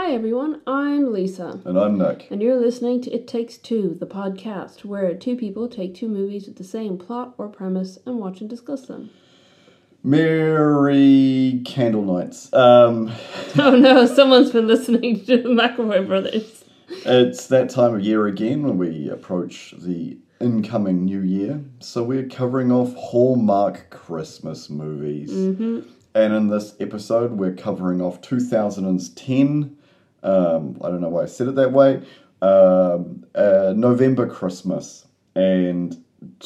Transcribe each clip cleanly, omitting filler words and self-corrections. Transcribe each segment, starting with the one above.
Hi everyone, I'm Lisa. And I'm Nick. And you're listening to It Takes Two, the podcast, where two people take two movies with the same plot or premise and watch and discuss them. Merry Candle Nights. Oh no, someone's been listening to the McAvoy Brothers. It's that time of year again when we approach the incoming new year. So we're covering off Hallmark Christmas movies. Mm-hmm. And in this episode, we're covering off 2010. I don't know why I said it that way. November Christmas and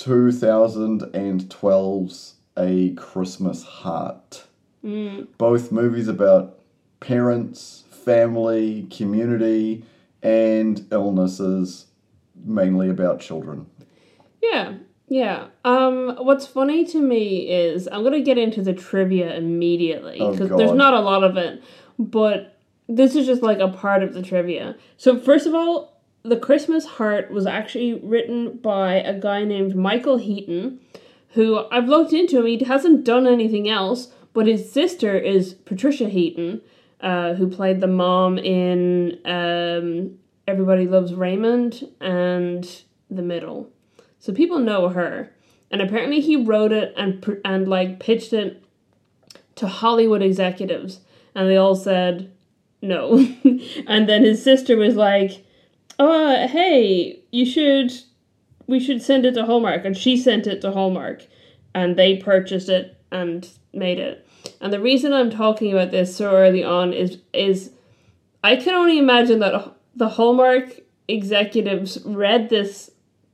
2012's A Christmas Heart. Both movies about parents, family, community, and illnesses, mainly about children. Yeah. What's funny to me is, I'm going to get into the trivia immediately, because there's not a lot of it, but this is just like a part of the trivia. So first of all, The Christmas Heart was actually written by a guy named Michael Heaton, who I've looked into him. He hasn't done anything else, but his sister is Patricia Heaton, who played the mom in Everybody Loves Raymond and The Middle. So people know her. And apparently he wrote it and pitched it to Hollywood executives. And they all said no. And then his sister was like, hey, we should send it to Hallmark. And she sent it to Hallmark. And they purchased it and made it. And the reason I'm talking about this so early on is I can only imagine that the Hallmark executives read this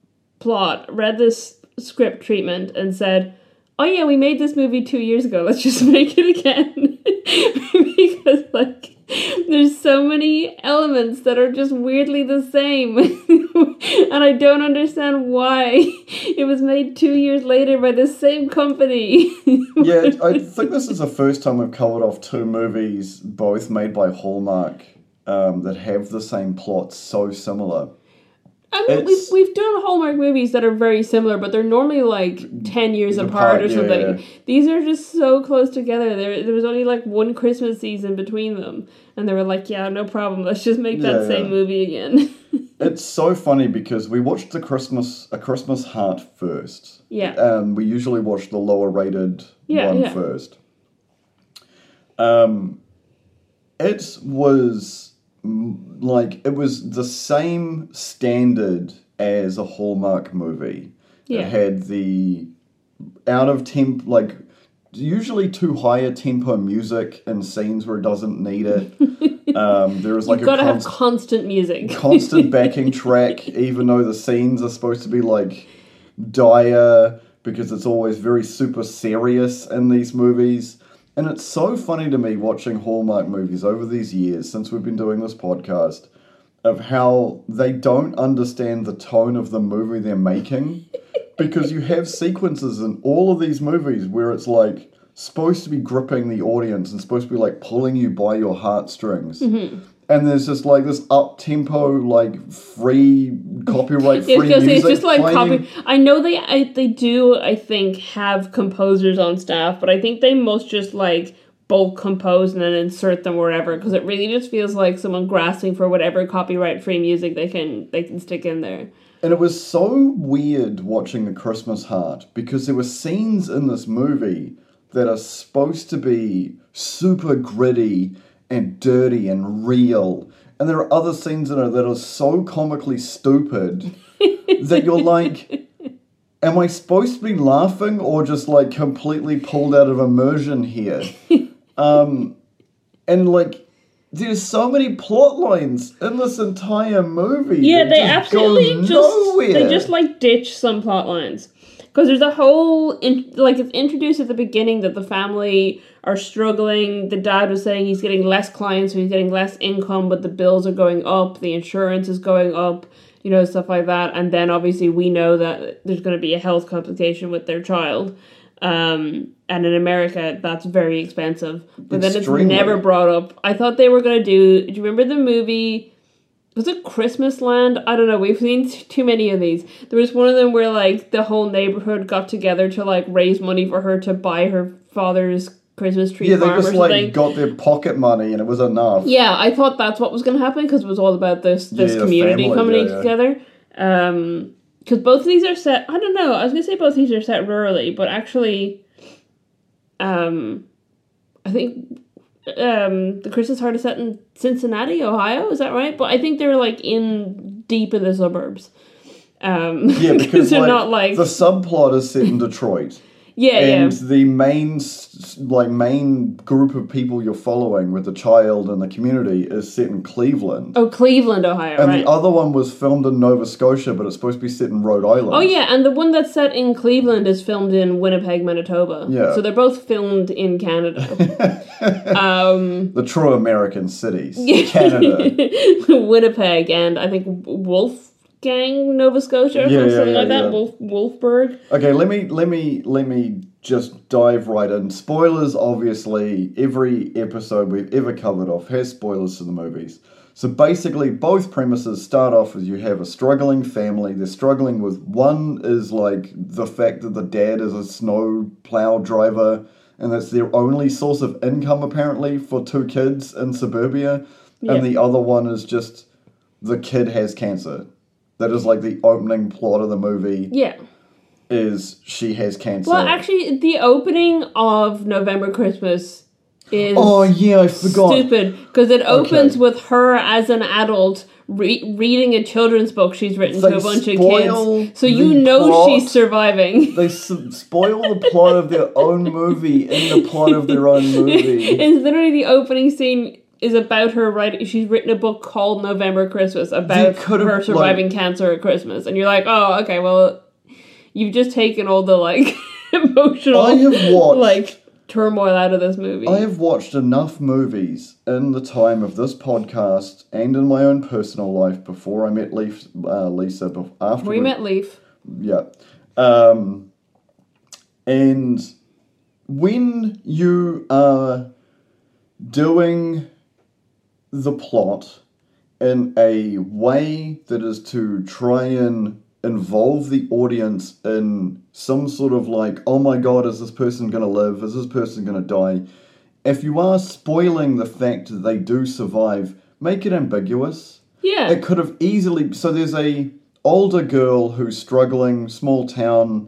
script treatment and said, oh yeah, we made this movie 2 years ago, let's just make it again. Because there's so many elements that are just weirdly the same. And I don't understand why it was made 2 years later by the same company. Yeah, I think this is the first time we've covered off two movies, both made by Hallmark, that have the same plot so similar. I mean, we've done Hallmark movies that are very similar, but they're normally like 10 years apart or something. Yeah. These are just so close together. There was only like one Christmas season between them. And they were like, yeah, no problem. Let's just make that same movie again. It's so funny because we watched A Christmas Heart first. Yeah. We usually watch the lower rated one first. It was the same standard as a Hallmark movie. Yeah. It had the usually too high a tempo music in scenes where it doesn't need it. There was like You've got to have constant music. Constant backing track, even though the scenes are supposed to be like dire, because it's always very super serious in these movies. And it's so funny to me watching Hallmark movies over these years, since we've been doing this podcast, of how they don't understand the tone of the movie they're making. Because you have sequences in all of these movies where it's like supposed to be gripping the audience and supposed to be like pulling you by your heartstrings. Mm-hmm. And there's just like this up-tempo, like copyright-free music it's just like playing. I know they do, I think, have composers on staff, but I think they most just like bulk compose and then insert them wherever, because it really just feels like someone grasping for whatever copyright-free music they can stick in there. And it was so weird watching A Christmas Heart, because there were scenes in this movie that are supposed to be super gritty and dirty and real. And there are other scenes in it that are so comically stupid that you're like, am I supposed to be laughing or just like completely pulled out of immersion here? And like, there's so many plot lines in this entire movie. Yeah, they absolutely just like ditch some plot lines. Because there's a whole, it's introduced at the beginning that the family are struggling. The dad was saying he's getting less clients, so he's getting less income, but the bills are going up, the insurance is going up, stuff like that. And then obviously we know that there's going to be a health complication with their child. And in America, that's very expensive. But Extremely. Then it's never brought up. I thought they were going to do you remember the movie... Was it Christmas Land? I don't know. We've seen too many of these. There was one of them where, like, the whole neighborhood got together to, like, raise money for her to buy her father's Christmas tree Yeah, they farm just or something. like got their pocket money and it was enough. Yeah, I thought that's what was going to happen because it was all about this community coming together. Because both of these are set, I don't know, I was going to say both of these are set rurally, but actually, I think the Christmas Heart is set in Cincinnati, Ohio, is that right? But I think they're like deep in the suburbs. Yeah, because they're like, not like... the subplot is set in Detroit. And the main group of people you're following with the child and the community is set in Cleveland. Oh, Cleveland, Ohio, and right. the other one was filmed in Nova Scotia, but it's supposed to be set in Rhode Island. Oh, yeah, and the one that's set in Cleveland is filmed in Winnipeg, Manitoba. Yeah. So they're both filmed in Canada. The true American cities. Canada. Winnipeg and I think Wolfgang, Nova Scotia, or something like that. Wolfburg. Okay, let me just dive right in. Spoilers, obviously. Every episode we've ever covered off has spoilers to the movies. So basically, both premises start off with you have a struggling family. They're struggling with, one is like the fact that the dad is a snow plow driver, and that's their only source of income, apparently, for two kids in suburbia. Yep. And the other one is just the kid has cancer. That is like the opening plot of the movie. Yeah. Is she has cancer. Well, actually, the opening of November Christmas is... Oh, yeah, I forgot. Stupid, because it opens with her as an adult reading a children's book she's written to a bunch of kids. So you know plot. She's surviving. They spoil the plot of their own movie in the plot of their own movie. It's literally the opening scene is about her writing. She's written a book called November Christmas about her surviving cancer at Christmas. And you're like, oh, okay, well, you've just taken all the, like, emotional, turmoil out of this movie. I have watched enough movies in the time of this podcast and in my own personal life before I met Lisa. After we met Leaf. Yeah. And when you are doing the plot in a way that is to try and involve the audience in some sort of like, oh my god, is this person going to live? Is this person going to die? If you are spoiling the fact that they do survive, make it ambiguous. Yeah. It could have easily... So there's a older girl who's struggling, small town.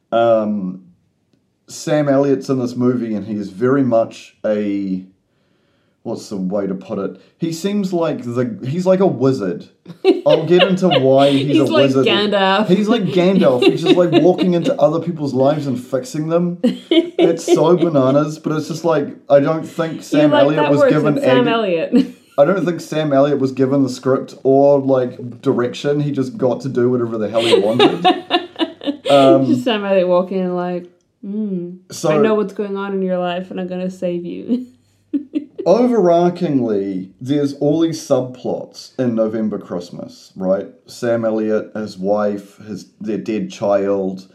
Sam Elliott's in this movie and he is very much a... What's the way to put it? He seems like he's like a wizard. I'll get into why he's a wizard. Gandalf. He's like Gandalf. He's just like walking into other people's lives and fixing them. It's so bananas, but it's just like, I don't think Sam Elliott was given... Sam Elliott. I don't think Sam Elliott was given the script or like direction. He just got to do whatever the hell he wanted. Just Sam Elliott walking in like, so I know what's going on in your life and I'm going to save you. Overarchingly, there's all these subplots in November Christmas, right? Sam Elliott, his wife, their dead child,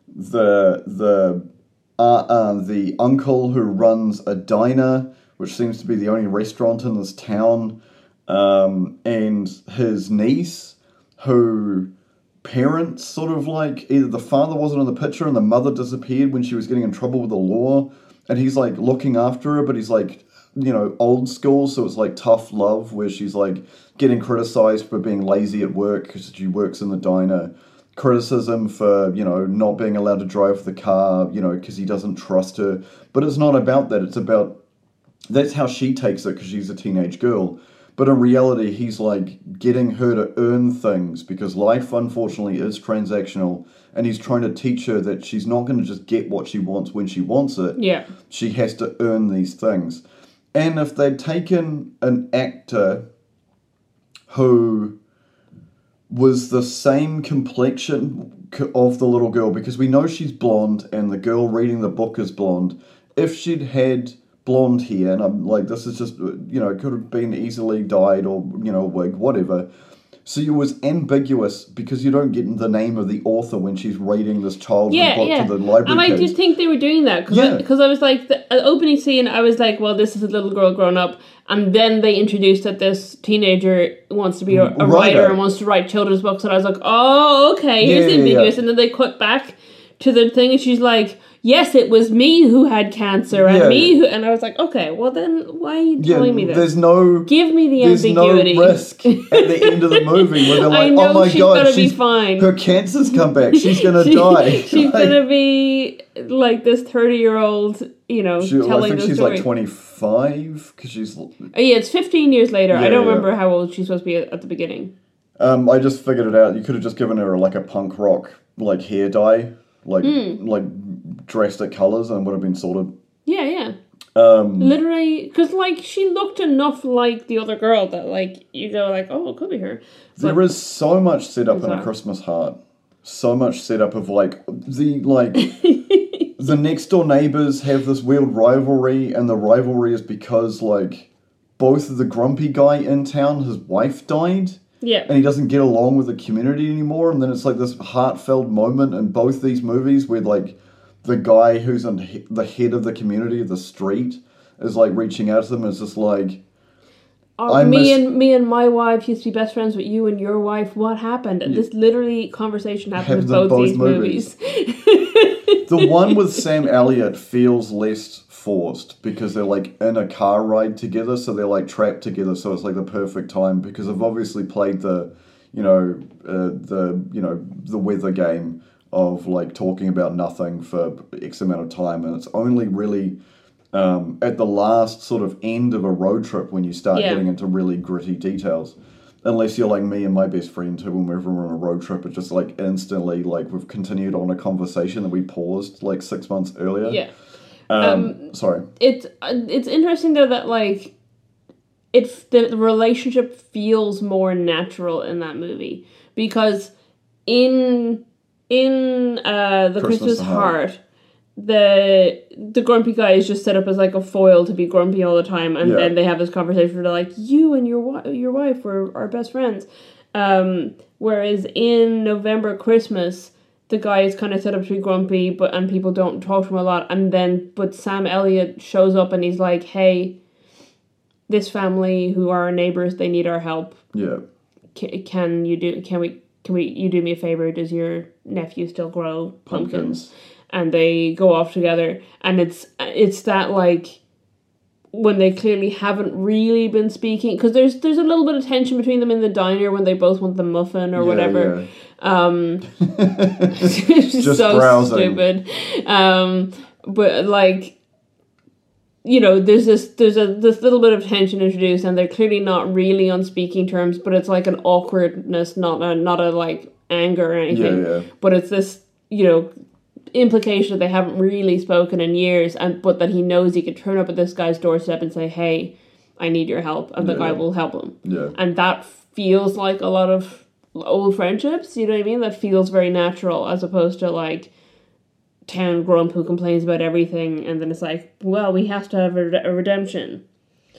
the uncle who runs a diner, which seems to be the only restaurant in this town, and his niece, who parents sort of like, either the father wasn't in the picture and the mother disappeared when she was getting in trouble with the law, and he's like looking after her, but he's like, you know, old school, so it's like tough love, where she's like getting criticized for being lazy at work because she works in the diner, criticism for, you know, not being allowed to drive the car, you know, because he doesn't trust her. But it's not about that. It's about, that's how she takes it because she's a teenage girl. But in reality, he's like getting her to earn things because life, unfortunately, is transactional. And he's trying to teach her that she's not going to just get what she wants when she wants it. Yeah. She has to earn these things. And if they'd taken an actor who was the same complexion of the little girl, because we know she's blonde and the girl reading the book is blonde, if she'd had blonde hair, and I'm like, this is just, you know, it could have been easily dyed or, you know, wig, whatever. So it was ambiguous because you don't get the name of the author when she's reading this childhood book to the library and I did think they were doing that because I was like, the opening scene, I was like, well, this is a little girl grown up, and then they introduced that this teenager wants to be a writer and wants to write children's books, and I was like, oh, okay, here's ambiguous, and then they cut back to the thing, and she's like, yes, it was me who had cancer and and I was like, okay, well then why are you telling me this? There's no... Give me the ambiguity. There's no risk at the end of the movie where they're like, oh my god, she's fine. Her cancer's come back. She's going to die. She's going to be like this 30-year-old, telling the story. I think she's like 25 because she's... yeah, it's 15 years later. I don't remember how old she's supposed to be at the beginning. I just figured it out. You could have just given her like a punk rock like hair dye, like drastic colours, and it would have been sorted. Yeah. Literally, because like she looked enough like the other girl that like you go like, oh, it could be her. There is so much set up in A Christmas Heart. So much set up of like the next door neighbours have this weird rivalry, and the rivalry is because like both of the grumpy guy in town, his wife died. Yeah. And he doesn't get along with the community anymore, and then it's like this heartfelt moment in both these movies where like the guy who's on the head of the community, the street, is like reaching out to them. It's just like, me and my wife used to be best friends with you and your wife. What happened? And this literally conversation happens in both these movies. The one with Sam Elliott feels less forced because they're like in a car ride together, so they're like trapped together. So it's like the perfect time because I've obviously played the weather game of like talking about nothing for X amount of time, and it's only really at the last sort of end of a road trip when you start getting into really gritty details. Unless you're like me and my best friend who, whenever we're on a road trip, it's just like instantly like we've continued on a conversation that we paused like 6 months earlier. Yeah. Sorry. It's interesting though that like the relationship feels more natural in that movie because in the Christmas Heart, the grumpy guy is just set up as like a foil to be grumpy all the time, and then they have this conversation where they're like, you and your wife were our best friends. Whereas in November Christmas, the guy is kind of set up to be grumpy, and people don't talk to him a lot, but Sam Elliott shows up and he's like, hey, this family who are our neighbors, they need our help. Yeah. Can you do me a favor? Does your nephew still grow pumpkins? And they go off together, and it's that like when they clearly haven't really been speaking, because there's a little bit of tension between them in the diner when they both want the muffin or whatever. It's just so browsing. Stupid. But like, there's this little bit of tension introduced, and they're clearly not really on speaking terms, but it's like an awkwardness, not a like anger or anything. But it's this implication that they haven't really spoken in years, but that he knows he could turn up at this guy's doorstep and say, hey, I need your help, and the guy will help him. And that feels like a lot of old friendships, you know what I mean? That feels very natural, as opposed to like town grump who complains about everything, and then it's like, well, we have to have a redemption.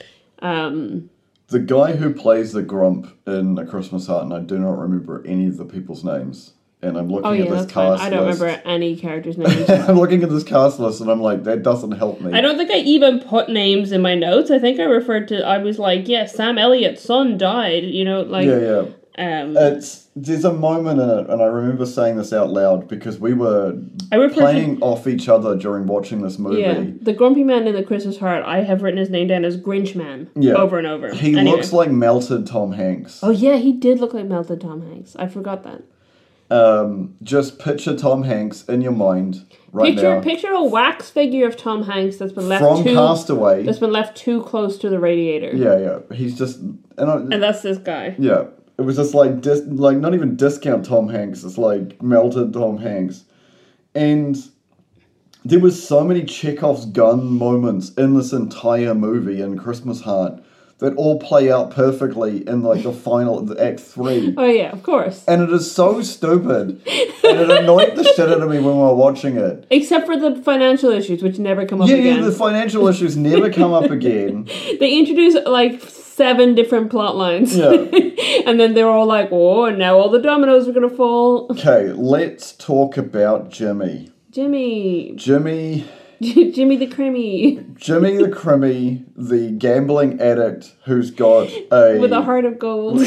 The guy who plays the grump in A Christmas Heart, and I do not remember any of the people's names, and I'm looking at this cast list. I don't remember any characters' names. I'm looking at this cast list, and I'm like, that doesn't help me. I don't think I even put names in my notes. I think I was like, yeah, Sam Elliott's son died, there's a moment in it, and I remember saying this out loud because we were playing off each other during watching this movie. Yeah, the grumpy man in The Christmas Heart, I have written his name down as Grinch Man over and over. He looks like melted Tom Hanks. Oh yeah, he did look like melted Tom Hanks. I forgot that. Just picture Tom Hanks in your mind now. Picture a wax figure of Tom Hanks that's been left from Castaway. That's been left too close to the radiator. Yeah. He's just and that's this guy. Yeah, it was just like not even discount Tom Hanks. It's like melted Tom Hanks, and there was so many Chekhov's gun moments in this entire movie in Christmas Heart that all play out perfectly in like the final Act 3. Oh yeah, of course. And it is so stupid. And it annoyed the shit out of me when we were watching it. Except for the financial issues, which never come up again. Yeah, the financial issues never come up again. They introduce like 7 different plot lines. Yeah. And then they're all like, oh, and now all the dominoes are going to fall. Okay, let's talk about Jimmy. Jimmy the Crimmy. Jimmy the Crimmy, the gambling addict who's got with a heart of gold.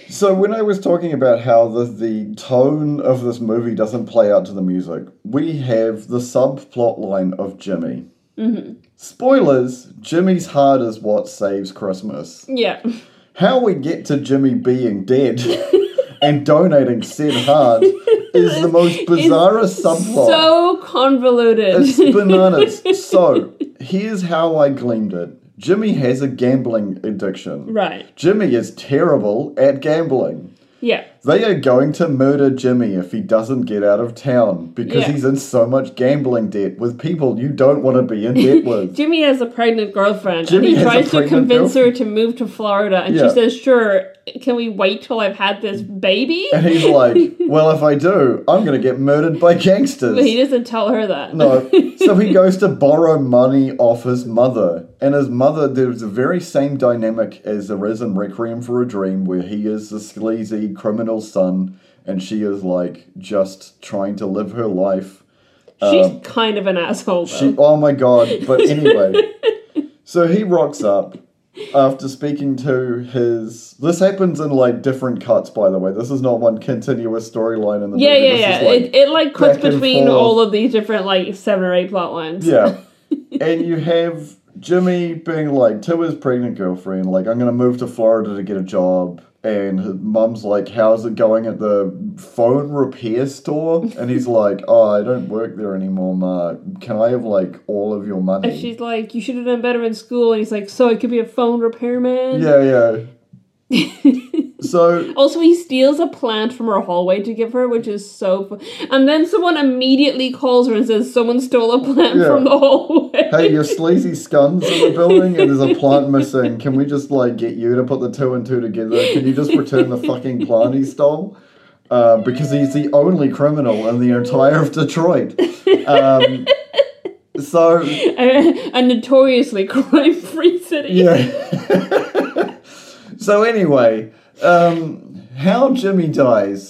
So when I was talking about how the tone of this movie doesn't play out to the music, we have the subplot line of Jimmy. Mm-hmm. Spoilers, Jimmy's heart is what saves Christmas. Yeah. How we get to Jimmy being dead and donating said heart is the most bizarre subplot. So convoluted. It's bananas. So, here's how I gleaned it. Jimmy has a gambling addiction. Right. Jimmy is terrible at gambling. Yeah. They are going to murder Jimmy if he doesn't get out of town because he's in so much gambling debt with people you don't want to be in debt with. Jimmy has a pregnant girlfriend and he tries to convince her to move to Florida and she says, sure, can we wait till I've had this baby? And he's like, well, if I do, I'm going to get murdered by gangsters. But he doesn't tell her that. No. So he goes to borrow money off his mother. And his mother, there's the very same dynamic as there is in Requiem for a Dream, where he is the sleazy criminal son and she is like just trying to live her life. She's kind of an asshole, though. Oh my god. But anyway. So he rocks up after speaking to his... This happens in, like, different cuts, by the way. This is not one continuous storyline in the movie. Yeah. It like, cuts between all of these different, like, 7 or 8 plot lines. Yeah. And you have Jimmy being, like, to his pregnant girlfriend, like, I'm going to move to Florida to get a job. And his mum's like, how's it going at the phone repair store? And he's like, oh, I don't work there anymore, Ma. Can I have, like, all of your money? And she's like, you should have done better in school. And he's like, so I could be a phone repairman? Yeah. So also, he steals a plant from her hallway to give her, which is so fun. And then someone immediately calls her and says, someone stole a plant from the hallway. Hey, your sleazy scuns in the building and there's a plant missing. Can we just, like, get you to put the 2 and 2 together? Can you just return the fucking plant he stole? Because he's the only criminal in the entire of Detroit. So... a notoriously crime-free city. Yeah. So anyway... how Jimmy dies.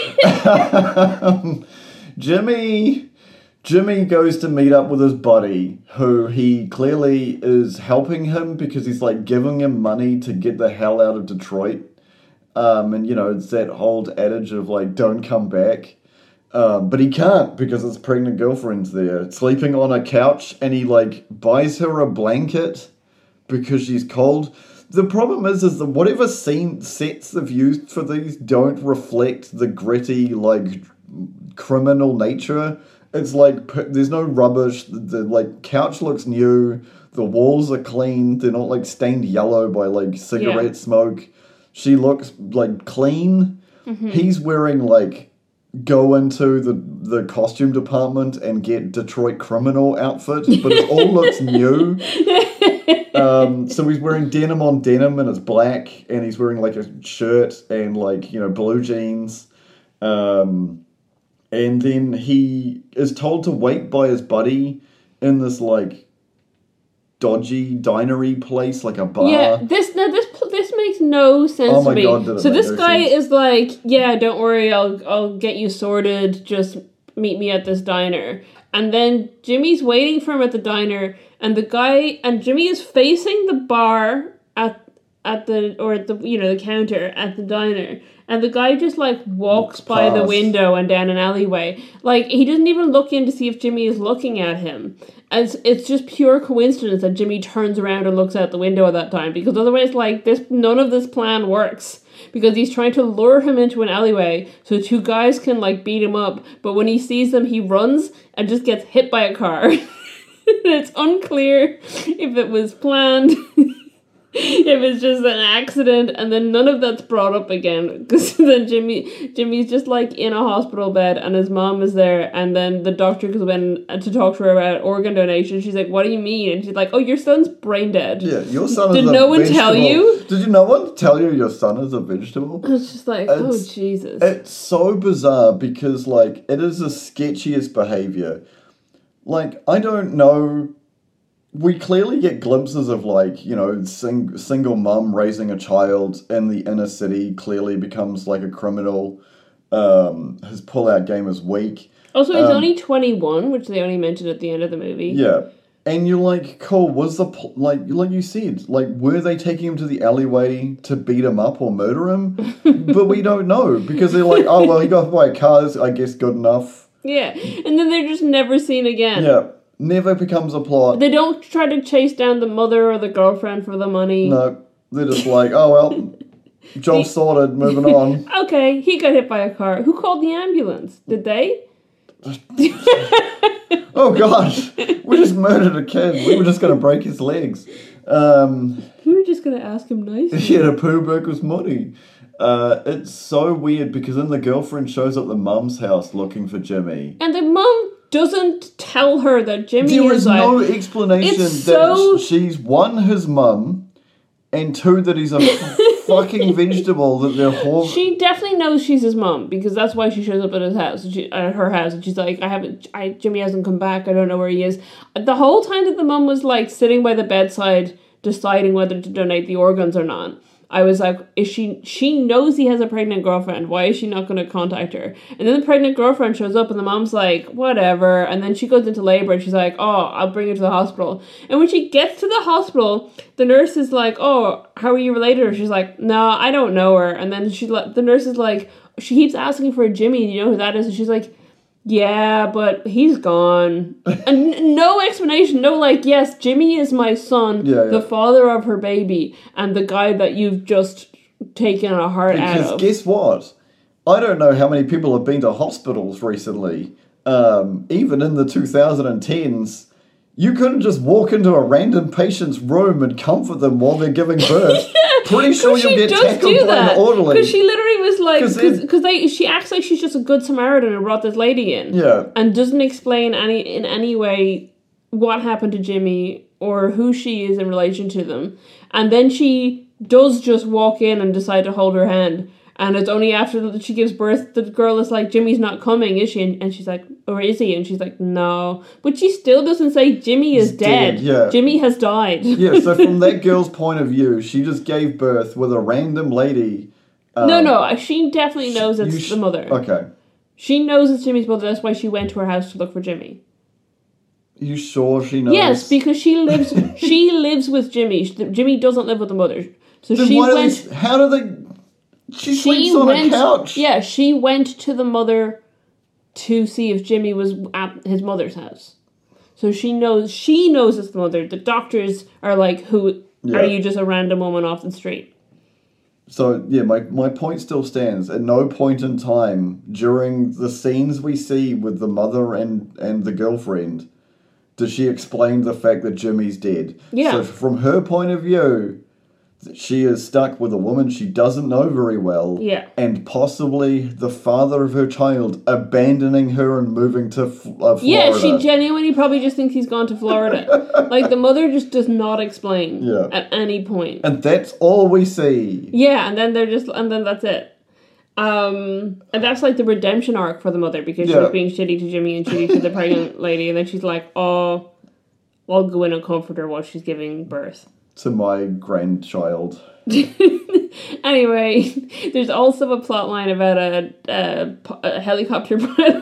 Jimmy goes to meet up with his buddy, who he clearly is helping him because he's like giving him money to get the hell out of Detroit. And you know, it's that old adage of like, don't come back. But he can't because his pregnant girlfriend's there, sleeping on a couch, and he like buys her a blanket because she's cold. The problem is that whatever sets they've used for these don't reflect the gritty, like, criminal nature. It's like, there's no rubbish, the like, couch looks new, the walls are clean, they're not, like, stained yellow by, like, cigarette smoke. She looks, like, clean. Mm-hmm. He's wearing, like, go into the costume department and get Detroit criminal outfit, but it all looks new. So he's wearing denim on denim and it's black, and he's wearing like a shirt and like, you know, blue jeans. And then he is told to wait by his buddy in this like dodgy dinery place, like a bar. Yeah, this makes no sense to me. God, did it so make this no guy sense. is like, yeah, don't worry, I'll get you sorted. Just meet me at this diner. And then Jimmy's waiting for him at the diner, and Jimmy is facing the bar at the counter at the diner, and the guy just like walks by the window and down an alleyway. Like, he doesn't even look in to see if Jimmy is looking at him. And it's just pure coincidence that Jimmy turns around and looks out the window at that time, because otherwise, like, none of this plan works. Because he's trying to lure him into an alleyway so 2 guys can, like, beat him up. But when he sees them, he runs and just gets hit by a car. It's unclear if it was planned, if it's just an accident, and then none of that's brought up again. Because then Jimmy's just, like, in a hospital bed, and his mom is there, and then the doctor comes in to talk to her about organ donation. She's like, what do you mean? And she's like, oh, your son's brain dead. Yeah, your son is Did a no one vegetable. tell you? Did no one tell you your son is a vegetable? I was just like, oh, Jesus. It's so bizarre because, like, it is the sketchiest behavior. Like, I don't know... We clearly get glimpses of, like, you know, single mum raising a child in the inner city clearly becomes, like, a criminal. His pull-out game is weak. Also, he's only 21, which they only mentioned at the end of the movie. Yeah. And you're like, cool, was like you said, like, were they taking him to the alleyway to beat him up or murder him? But we don't know, because they're like, oh, well, he got hit by a car, that's, I guess, good enough. Yeah, and then they're just never seen again. Yeah, never becomes a plot. They don't try to chase down the mother or the girlfriend for the money. No, they're just like, oh, well, job sorted, moving on. Okay, he got hit by a car. Who called the ambulance? Did they? Oh gosh, we just murdered a kid. We were just going to break his legs. We were just going to ask him nicely. He had a poo break with money. It's so weird because then the girlfriend shows up at the mum's house looking for Jimmy. And the mum doesn't tell her that Jimmy there is is no explanation that she's one, his mum, and two, that he's a fucking vegetable that they're horrible. She definitely knows she's his mom because that's why she shows up at his house, at her house, and she's like, Jimmy hasn't come back. I don't know where he is. The whole time that the mom was like sitting by the bedside, deciding whether to donate the organs or not, I was like, she knows he has a pregnant girlfriend. Why is she not going to contact her? And then the pregnant girlfriend shows up and the mom's like, whatever. And then she goes into labor and she's like, oh, I'll bring her to the hospital. And when she gets to the hospital, the nurse is like, oh, how are you related to her? She's like, no, I don't know her. And then the nurse is like, she keeps asking for Jimmy. Do you know who that is? And she's like, yeah, but he's gone. And no explanation, no like, yes, Jimmy is my son, the father of her baby, and the guy that you've just taken a heart out of. Because guess what? I don't know how many people have been to hospitals recently. Even in the 2010s, you couldn't just walk into a random patient's room and comfort them while they're giving birth. Pretty sure you'll get tackled by an orderly. Because she literally was like, because she acts like she's just a good Samaritan and brought this lady in. Yeah. And doesn't explain in any way what happened to Jimmy or who she is in relation to them. And then she does just walk in and decide to hold her hand. And it's only after she gives birth, the girl is like, Jimmy's not coming, is she? And she's like, or is he? And she's like, no. But she still doesn't say Jimmy is dead. Yeah. Jimmy has died. Yeah, so from that girl's point of view, she just gave birth with a random lady. No, she definitely knows it's the mother. Okay. She knows it's Jimmy's mother, that's why she went to her house to look for Jimmy. You sure she knows? Yes, because she lives with Jimmy. Jimmy doesn't live with the mother. So then she went... How do they... She sleeps on a couch. Yeah, she went to the mother to see if Jimmy was at his mother's house. So she knows it's the mother. The doctors are like, who are you, just a random woman off the street? So, yeah, my point still stands. At no point in time during the scenes we see with the mother and the girlfriend does she explain the fact that Jimmy's dead. Yeah. So from her point of view, she is stuck with a woman she doesn't know very well. Yeah. And possibly the father of her child abandoning her and moving to Florida. Yeah, she genuinely probably just thinks he's gone to Florida. Like, the mother just does not explain at any point. And that's all we see. Yeah, and then that's it. And that's like the redemption arc for the mother, because she was being shitty to Jimmy and shitty to the pregnant lady, and then she's like, oh, I'll go in and comfort her while she's giving birth. To my grandchild. Anyway, there's also a plot line about a helicopter pilot.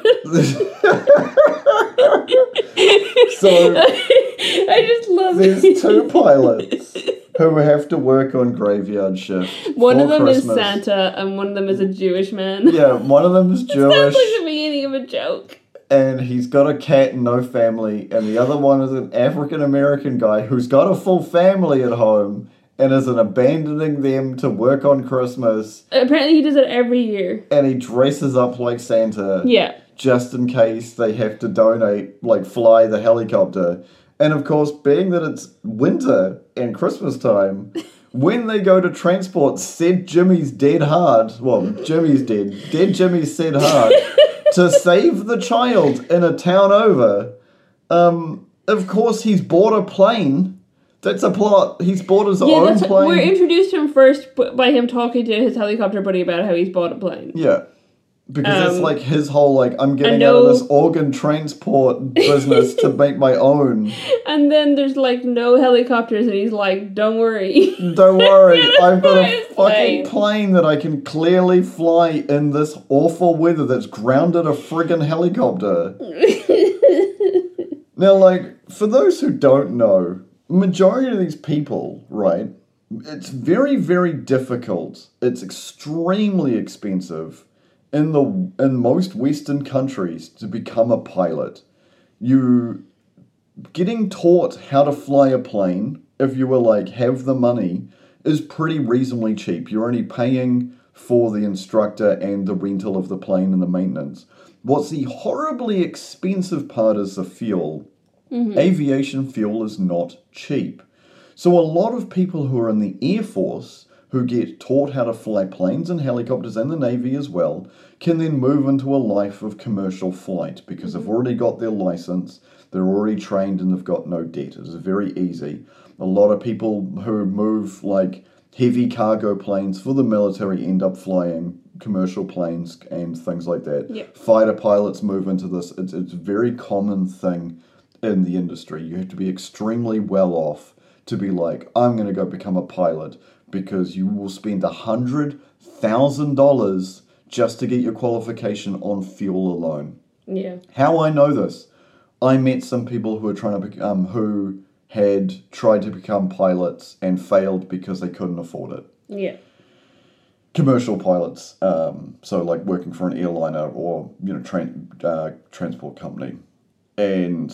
So I just love it. There's two pilots who have to work on graveyard shift. One of them Christmas. is Santa, and one of them is a Jewish man. Yeah, one of them is Jewish. It sounds like the beginning of a joke. And he's got a cat and no family, and the other one is an African-American guy who's got a full family at home and is abandoning them to work on Christmas. Apparently he does it every year. And he dresses up like Santa. Yeah. Just in case they have to donate, like fly the helicopter. And of course, being that it's winter and Christmas time, when they go to transport said Jimmy's dead heart, well, Jimmy's dead Jimmy's said heart, to save the child in a town over, of course he's bought a plane. That's a plot. He's bought his own plane. We're introduced to him first by him talking to his helicopter buddy about how he's bought a plane. Yeah. Because it's like his whole, like, I'm getting out of this organ transport business to make my own. And then there's, like, no helicopters, and he's like, don't worry. Don't worry, I've got a fucking plane that I can clearly fly in this awful weather that's grounded a friggin' helicopter. Now, like, for those who don't know, majority of these people, right, it's very, very difficult. It's extremely expensive in most Western countries to become a pilot. You getting taught how to fly a plane, if you were like have the money, is pretty reasonably cheap. You're only paying for the instructor and the rental of the plane and the maintenance. What's the horribly expensive part is the fuel. Mm-hmm. Aviation fuel is not cheap. So a lot of people who are in the Air Force, who get taught how to fly planes and helicopters and the Navy as well, can then move into a life of commercial flight because they've already got their license, they're already trained and they've got no debt. It's very easy. A lot of people who move like heavy cargo planes for the military end up flying commercial planes and things like that. Yep. Fighter pilots move into this. It's a very common thing in the industry. You have to be extremely well off to be like, I'm going to go become a pilot, because you will spend $100,000 just to get your qualification on fuel alone. Yeah. How I know this, I met some people who were trying to become, who had tried to become pilots and failed because they couldn't afford it. Yeah. Commercial pilots, so like working for an airliner or transport company, and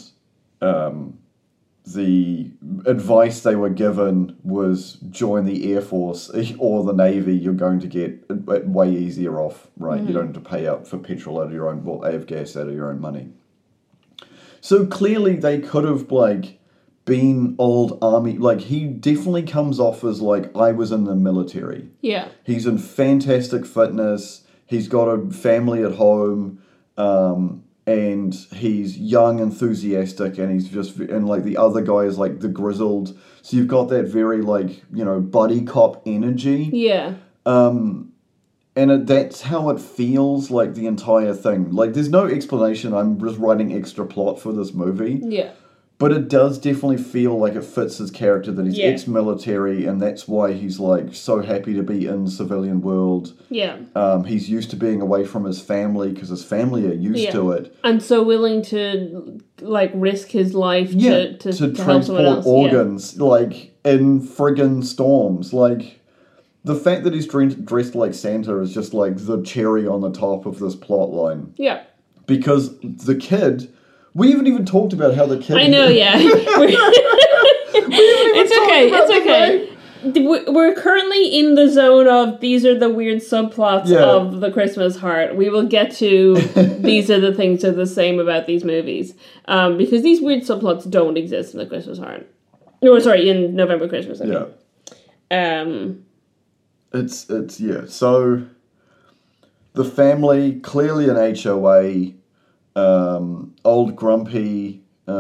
the advice they were given was join the Air Force or the Navy. You're going to get way easier off, right? Mm-hmm. You don't have to pay out for petrol out of your own, well, gas out of your own money. So clearly they could have like been old army. Like he definitely comes off as like, I was in the military. Yeah. He's in fantastic fitness. He's got a family at home. And he's young, enthusiastic, and he's just, and like the other guy is like the grizzled. So you've got that very like, buddy cop energy. Yeah. And that's how it feels like the entire thing. Like there's no explanation. I'm just writing extra plot for this movie. Yeah. But it does definitely feel like it fits his character that he's ex-military, and that's why he's like so happy to be in civilian world. Yeah. He's used to being away from his family because his family are used to it. And so willing to like risk his life to transport organs like in friggin' storms. Like the fact that he's dressed like Santa is just like the cherry on the top of this plot line. Yeah. Because the kid. We haven't even talked about how the kid... I know, yeah. It's okay. We're currently in the zone of these are the weird subplots of The Christmas Heart. We will get to these are the things that are the same about these movies. Because these weird subplots don't exist in The Christmas Heart. No, sorry, in November Christmas, I mean. It's so the family, clearly an HOA... old grumpy,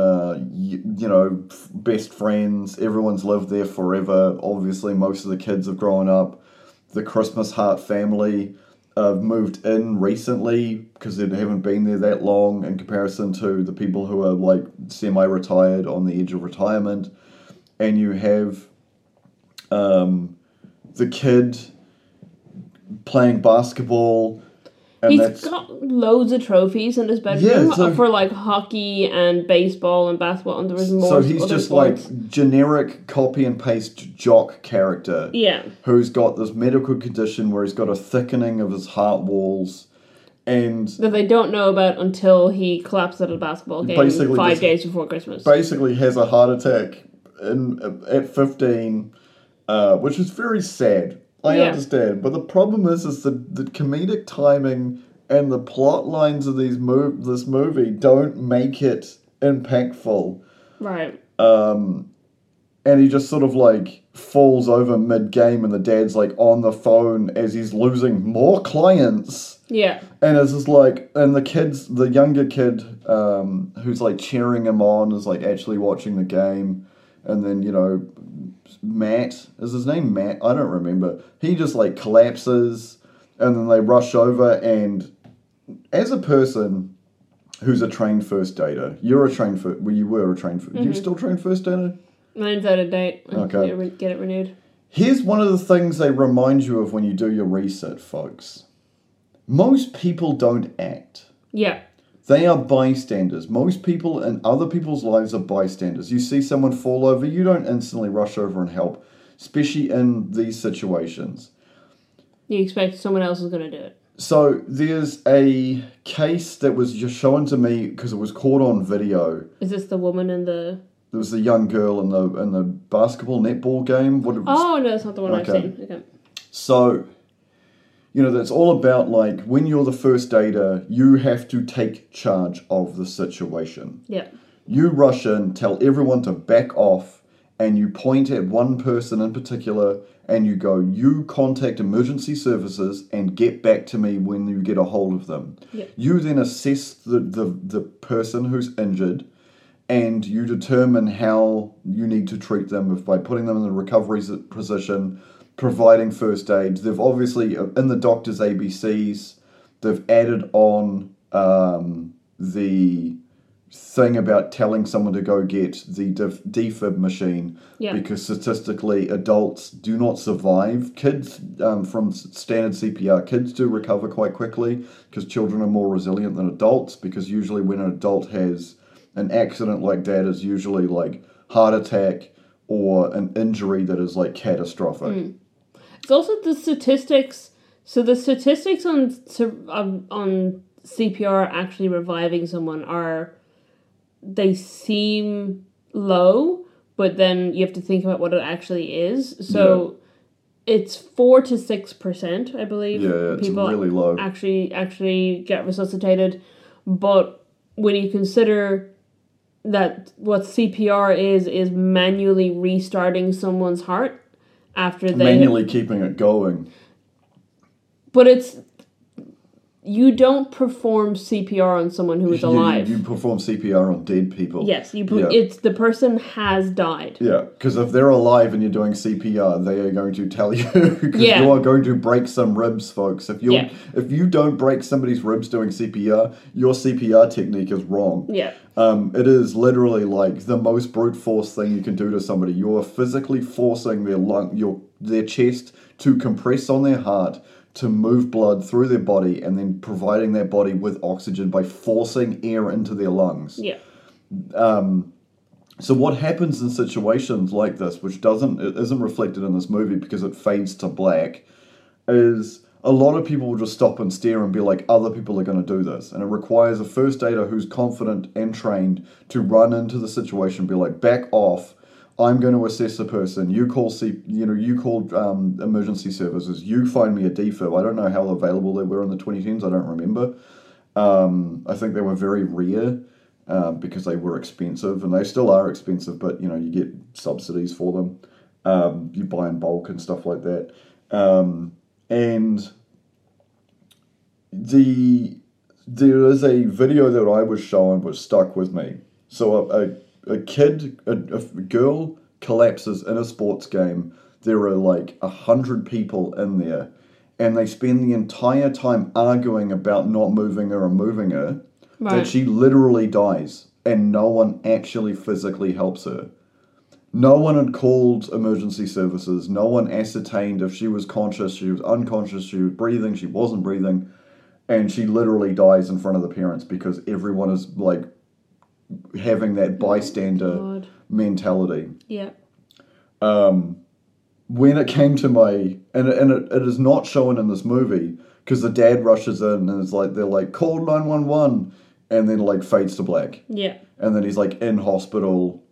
best friends. Everyone's lived there forever. Obviously, most of the kids have grown up. The Christmas Heart family moved in recently because they haven't been there that long in comparison to the people who are like semi-retired on the edge of retirement. And you have the kid playing basketball. And he's got loads of trophies in his bedroom for like hockey and baseball and basketball, and there was more. So he's just sports. Like generic copy and paste jock character. Yeah. Who's got this medical condition where he's got a thickening of his heart walls, and that they don't know about until he collapsed at a basketball game 5 days before Christmas. Basically, has a heart attack at 15, which is very sad. I understand, but the problem is the comedic timing and the plot lines of this movie don't make it impactful. Right. And he just sort of like falls over mid-game, and the dad's like on the phone as he's losing more clients. Yeah. And it's just like, and the younger kid who's like cheering him on is like actually watching the game, and then, Matt, is his name Matt? I don't remember. He just like collapses, and then they rush over, and as a person who's a trained first dater, you were a trained first mm-hmm. You still trained first dater? Mine's out of date. Okay. Get it renewed. Here's one of the things they remind you of when you do your research, folks. Most people don't act. Yeah. They are bystanders. Most people in other people's lives are bystanders. You see someone fall over, you don't instantly rush over and help, especially in these situations. You expect someone else is going to do it. So there's a case that was just shown to me because it was caught on video. Is this the woman in the... There was the young girl in the basketball netball game. Oh, no, that's not the one I've seen. Okay. So... that's all about, when you're the first aider, you have to take charge of the situation. Yeah. You rush in, tell everyone to back off, and you point at one person in particular, and you go, you contact emergency services and get back to me when you get a hold of them. Yeah. You then assess the person who's injured, and you determine how you need to treat them by putting them in the recovery position, providing first aid. They've obviously, in the doctor's ABCs, they've added on the thing about telling someone to go get the defib machine, because statistically adults do not survive. Kids, from standard CPR, kids do recover quite quickly because children are more resilient than adults, because usually when an adult has an accident like that is usually heart attack or an injury that is catastrophic. It's also the statistics. So the statistics on CPR actually reviving someone they seem low, but then you have to think about what it actually is. So it's 4 to 6%, I believe. Yeah, it's people really low. Actually get resuscitated, but when you consider that what CPR is manually restarting someone's heart after they manually keeping it going. But you don't perform CPR on someone who is alive. You perform CPR on dead people. Yes, it's the person has died. Yeah, because if they're alive and you're doing CPR, they are going to tell you, because you are going to break some ribs, folks. If you don't break somebody's ribs doing CPR, your CPR technique is wrong. Yeah. It is literally the most brute force thing you can do to somebody. You are physically forcing their chest to compress on their heart, to move blood through their body, and then providing that body with oxygen by forcing air into their lungs. Yeah. So what happens in situations like this, which isn't reflected in this movie because it fades to black, is a lot of people will just stop and stare and be like, other people are going to do this. And it requires a first aider who's confident and trained to run into the situation and be like, back off. I'm going to assess the person. You call emergency services. You find me a defib. I don't know how available they were in the 2010s. I don't remember. I think they were very rare because they were expensive, and they still are expensive. But you get subsidies for them. You buy in bulk and stuff like that. And there is a video that I was shown which stuck with me. So a girl collapses in a sports game. There are 100 people in there, and they spend the entire time arguing about not moving her or moving her, that she literally dies, and no one actually physically helps her. No one had called emergency services. No one ascertained if she was conscious, she was unconscious, she was breathing, she wasn't breathing, and she literally dies in front of the parents because everyone is having that bystander mentality. Yeah. When it came to and it is not shown in this movie because the dad rushes in and it's they're call 911, and then fades to black. Yeah. And then he's in hospital,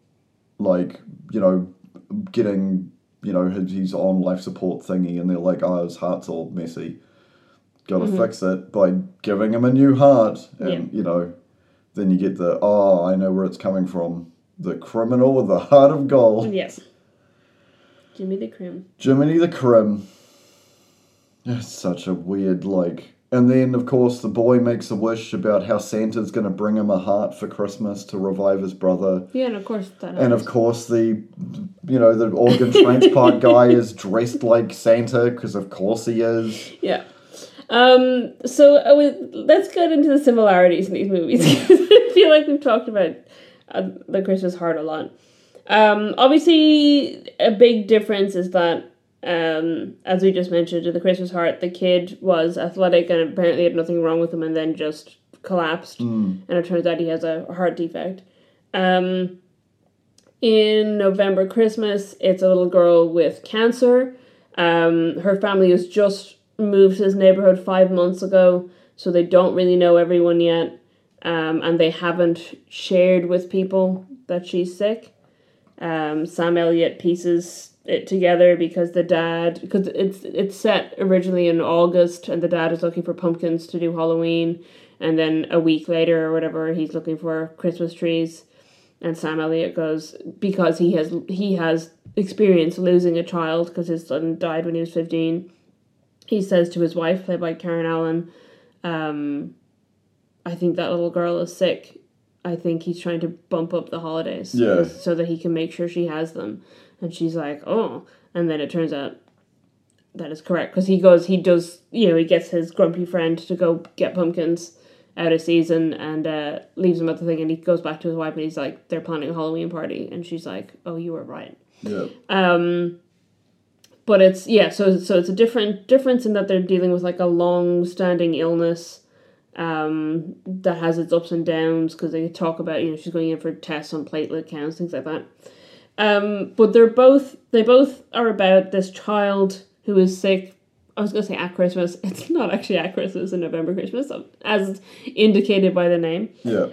getting, he's on life support thingy, and they're oh, his heart's all messy. Gotta fix it by giving him a new heart. And, then you get I know where it's coming from. The criminal with the heart of gold. Yes. Jimmy the Crim. It's such a weird, And then, of course, the boy makes a wish about how Santa's going to bring him a heart for Christmas to revive his brother. Yeah, and of course that happens. And of course the organ transplant guy is dressed like Santa, because of course he is. Yeah. So let's get into the similarities in these movies. I feel like we've talked about The Christmas Heart a lot. Obviously, a big difference is that, as we just mentioned, in The Christmas Heart, the kid was athletic and apparently had nothing wrong with him, and then just collapsed, and it turns out he has a heart defect. In November Christmas, it's a little girl with cancer. Her family has just moved to this neighborhood 5 months ago, so they don't really know everyone yet, and they haven't shared with people that she's sick. Sam Elliott pieces it together because it's set originally in August, and the dad is looking for pumpkins to do Halloween, and then a week later or whatever, he's looking for Christmas trees, and Sam Elliott goes, because he has experienced losing a child because his son died when he was 15. He says to his wife, played by Karen Allen, I think that little girl is sick. I think he's trying to bump up the holidays so that he can make sure she has them. And she's like, oh. And then it turns out that is correct. Because he gets his grumpy friend to go get pumpkins out of season and leaves him at the thing. And he goes back to his wife and he's like, they're planning a Halloween party. And she's like, oh, you were right. Yeah. But it's, so it's a difference in that they're dealing with like a long-standing illness that has its ups and downs, because they talk about, she's going in for tests on platelet counts, things like that. But they both are about this child who is sick. I was going to say at Christmas. It's not actually at Christmas, in November Christmas, as indicated by the name. Yeah.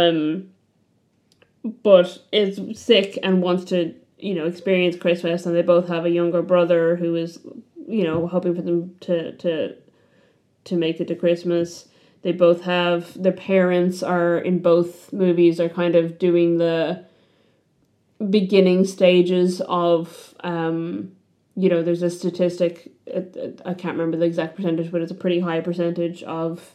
But is sick and wants to, experience Christmas, and they both have a younger brother who is, hoping for them to make it to Christmas. They both have, their parents are, in both movies, are kind of doing the beginning stages of, there's a statistic, I can't remember the exact percentage, but it's a pretty high percentage of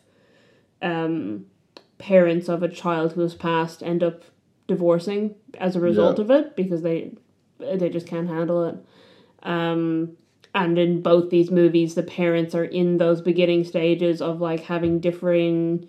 parents of a child who has passed end up divorcing as a result of it, because they just can't handle it. And in both these movies, the parents are in those beginning stages of like having differing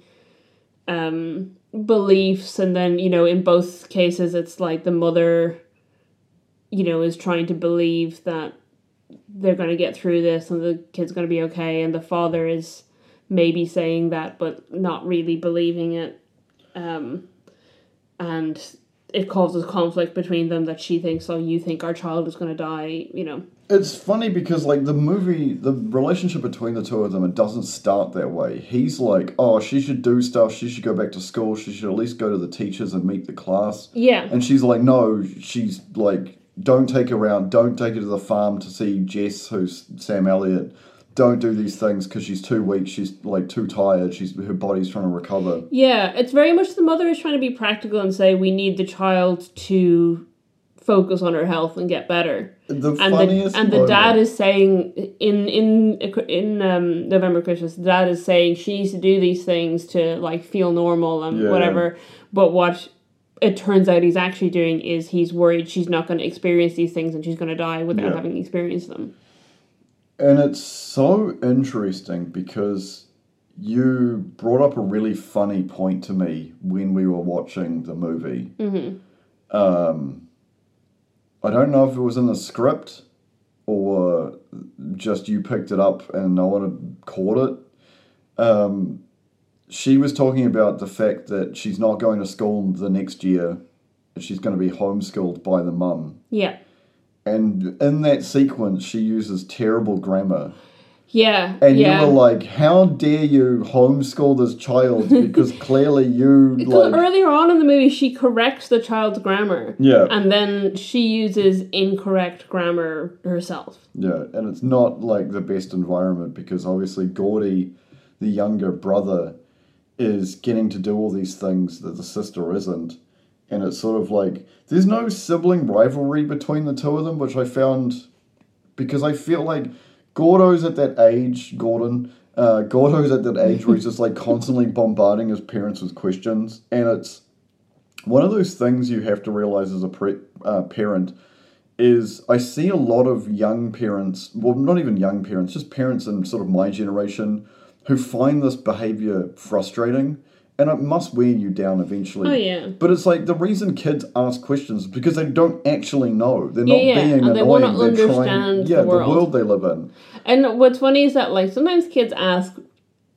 beliefs, and then, in both cases, it's like the mother, is trying to believe that they're going to get through this and the kid's going to be okay, and the father is maybe saying that but not really believing it. And it causes conflict between them, that she thinks, oh, you think our child is going to die, It's funny because, like, the relationship between the two of them, it doesn't start that way. He's like, oh, she should do stuff, she should go back to school, she should at least go to the teachers and meet the class. Yeah. And she's like, no, she's like, don't take her out, don't take her to the farm to see Jess, who's Sam Elliott. Don't do these things because she's too weak, she's like too tired, her body's trying to recover. Yeah, it's very much the mother is trying to be practical and say, we need the child to focus on her health and get better. The dad is saying in November Christmas, the dad is saying she needs to do these things to like feel normal and whatever. But what it turns out he's actually doing is he's worried she's not going to experience these things and she's going to die without having experienced them. And it's so interesting because you brought up a really funny point to me when we were watching the movie. Mm-hmm. I don't know if it was in the script or just you picked it up and no one had caught it. She was talking about the fact that she's not going to school the next year. She's going to be homeschooled by the mum. Yeah. And in that sequence, she uses terrible grammar. Yeah. And you were like, how dare you homeschool this child? Because clearly earlier on in the movie, she corrects the child's grammar. Yeah. And then she uses incorrect grammar herself. Yeah, and it's not like the best environment because obviously Gordy, the younger brother, is getting to do all these things that the sister isn't. And it's sort of like, there's no sibling rivalry between the two of them, which I found, because I feel like Gordo's at that age where he's just like constantly bombarding his parents with questions. And it's one of those things you have to realize as a parent is I see a lot of young parents, well, not even young parents, just parents in sort of my generation who find this behavior frustrating. And it must wear you down eventually. Oh, yeah. But it's like the reason kids ask questions is because they don't actually know. They're not being annoying. They want to understand the world they live in. And what's funny is that, like, sometimes kids ask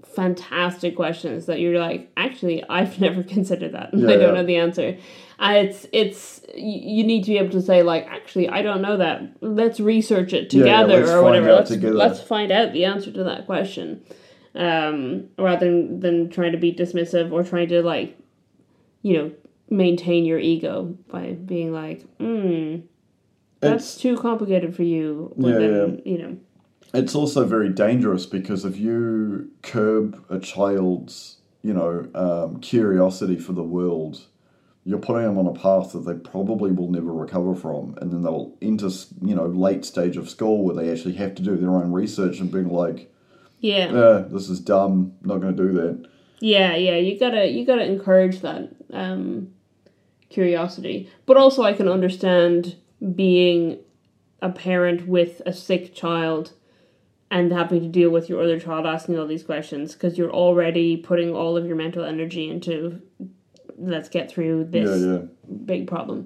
fantastic questions that you're like, actually, I've never considered that, and I don't know the answer. It's you need to be able to say, like, actually, I don't know that. Let's research it together or whatever. Let's find out the answer to that question, rather than trying to be dismissive or trying to, like, you know, maintain your ego by being like, that's too complicated for you. You know. It's also very dangerous because if you curb a child's, you know, curiosity for the world, you're putting them on a path that they probably will never recover from, and then they'll enter, you know, late stage of school where they actually have to do their own research and being like, this is dumb, not going to do that. Yeah, you gotta encourage that curiosity, but also I can understand being a parent with a sick child and having to deal with your other child asking all these questions, because you're already putting all of your mental energy into, let's get through this big problem.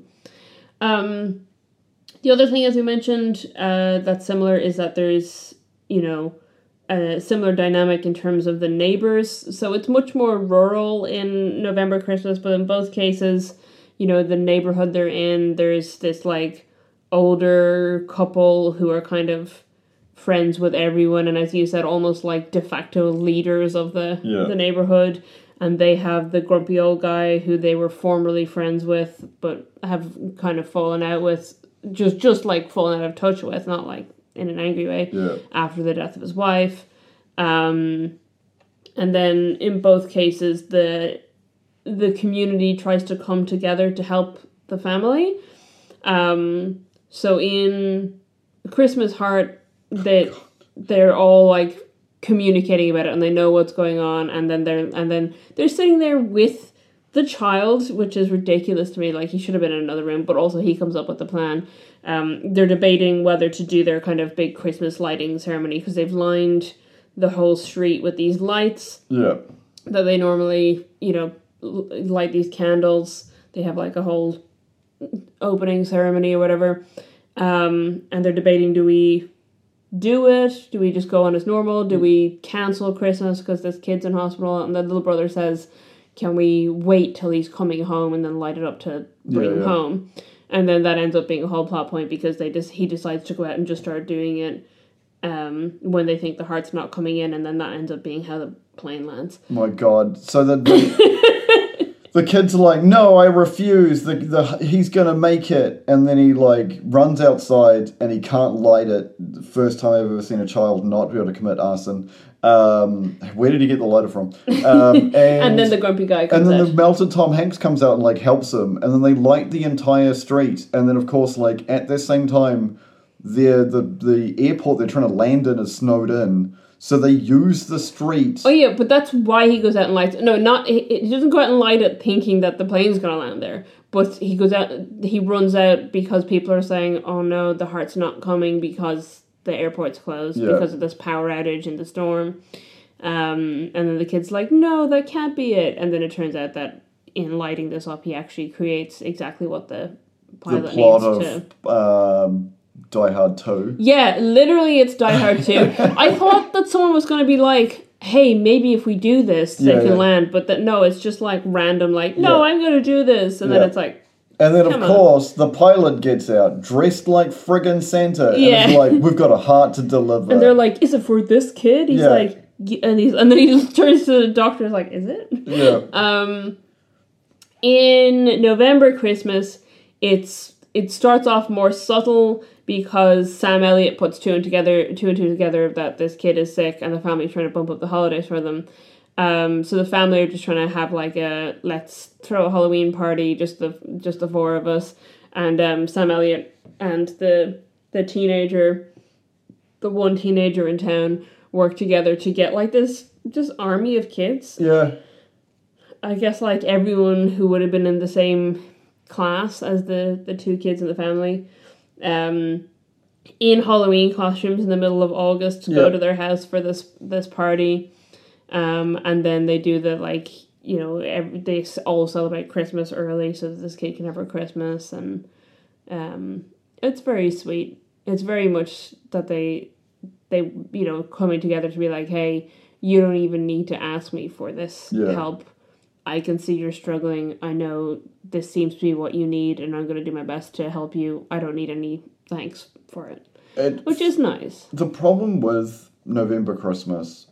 The other thing, as we mentioned, that's similar is that there's, you know, a similar dynamic in terms of the neighbors. So it's much more rural in November Christmas, but in both cases, you know, the neighborhood they're in, there's this, like, older couple who are kind of friends with everyone, and as you said, almost like de facto leaders of the neighborhood, and they have the grumpy old guy who they were formerly friends with but have kind of fallen out with, just like fallen out of touch with, not like in an angry way, after the death of his wife. And then in both cases the community tries to come together to help the family. So in Christmas Heart, they're all, like, communicating about it, and they know what's going on, and then they're sitting there with the child, which is ridiculous to me. Like, he should have been in another room, but also he comes up with the plan. They're debating whether to do their kind of big Christmas lighting ceremony, because they've lined the whole street with these lights that they normally, you know, light these candles. They have, like, a whole opening ceremony or whatever, and they're debating, do we do it? Do we just go on as normal? Do we cancel Christmas because this kid's in hospital? And the little brother says, can we wait till he's coming home and then light it up to bring him home? And then that ends up being a whole plot point, because he decides to go out and just start doing it when they think the heart's not coming in, and then that ends up being how the plane lands. My God. So the kids are like, no, I refuse. He's going to make it. And then he, like, runs outside and he can't light it. The first time I've ever seen a child not be able to commit arson. Where did he get the lighter from? And then the grumpy guy comes out. And then the melted Tom Hanks comes out and, like, helps him. And then they light the entire street. And then, of course, like, at the same time, the airport they're trying to land in is snowed in. So they use the street. Oh, yeah, but that's why he goes out and lights it. No, he doesn't go out and light it thinking that the plane's going to land there. But he goes out, he runs out because people are saying, oh no, the heart's not coming because the airport's closed because of this power outage in the storm. And then the kid's like, no, that can't be it. And then it turns out that in lighting this up, he actually creates exactly what the pilot needs to. Die Hard 2. Yeah, literally it's Die Hard 2. I thought that someone was going to be like, hey, maybe if we do this, they can land. But no, it's just like random, like, no, I'm going to do this. And then it's like, and then, of course, the pilot gets out, dressed like friggin' Santa. And is like, we've got a heart to deliver. And they're like, is it for this kid? He's like, and then he just turns to the doctor and is like, is it? Yeah. In November Christmas, it starts off more subtle, because Sam Elliott puts two and two together that this kid is sick and the family's trying to bump up the holidays for them. So the family are just trying to have like a let's throw a Halloween party, just the four of us, and Sam Elliott and the one teenager in town work together to get like this just army of kids. Yeah. I guess like everyone who would have been in the same class as the two kids in the family. In Halloween costumes in the middle of August to go to their house for this party, and then they do the like, you know, they all celebrate Christmas early so that this kid can have her Christmas, and it's very sweet. It's very much that they you know, coming together to be like, hey, you don't even need to ask me for this help. I can see you're struggling. I know this seems to be what you need, and I'm going to do my best to help you. I don't need any thanks for it. Which is nice. The problem with November Christmas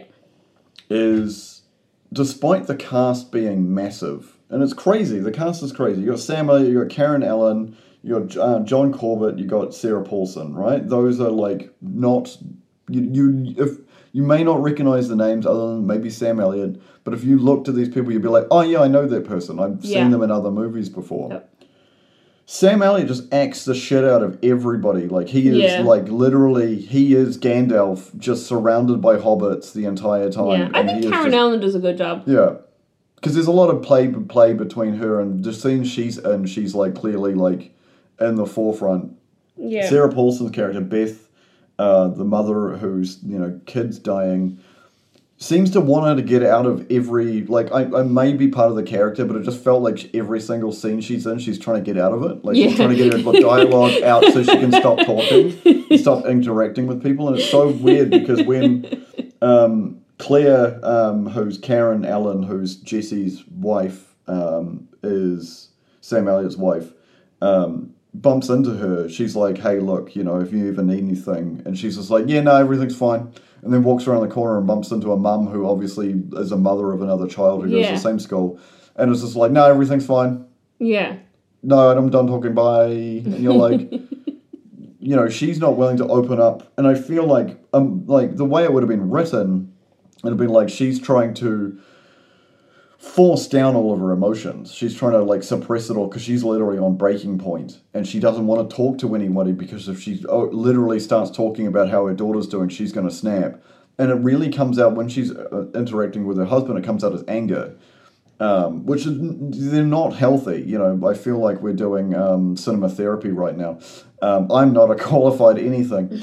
is, despite the cast being massive, and it's crazy, the cast is crazy. You got Sam Elliott, you got Karen Allen, you got John Corbett, you got Sarah Paulson, right? Those are like not... If you may not recognize the names other than maybe Sam Elliott, but if you looked at these people, you'd be like, oh yeah, I know that person. I've seen them in other movies before. Yep. Sam Elliott just acts the shit out of everybody. Like, he is, like, literally, he is Gandalf, just surrounded by hobbits the entire time. Yeah, I think Karen Allen does a good job. Yeah. Because there's a lot of play between her, and the scenes she's in, she's, like, clearly, like, in the forefront. Yeah. Sarah Paulson's character, Beth, the mother whose, kid's dying, seems to want her to get out of every... Like, I may be part of the character, but it just felt like every single scene she's in, she's trying to get out of it. Like, she's trying to get her dialogue out so she can stop talking and stop interacting with people. And it's so weird because when Claire, who's Karen Allen, who's Jesse's wife, is Sam Elliott's wife, bumps into her, she's like, hey, look, if you ever need anything. And she's just like, yeah, no, everything's fine. And then walks around the corner and bumps into a mum who obviously is a mother of another child who goes to the same school. And it's just like, no, everything's fine. Yeah. No, I'm done talking, bye. And you're like, she's not willing to open up. And I feel like the way it would have been written, it would have been like she's trying to force down all of her emotions. She's trying to suppress it all because she's literally on breaking point, and she doesn't want to talk to anybody because if she literally starts talking about how her daughter's doing, she's going to snap. And it really comes out when she's interacting with her husband, it comes out as anger, which they're not healthy. I feel like we're doing cinema therapy right now. I'm not a qualified anything.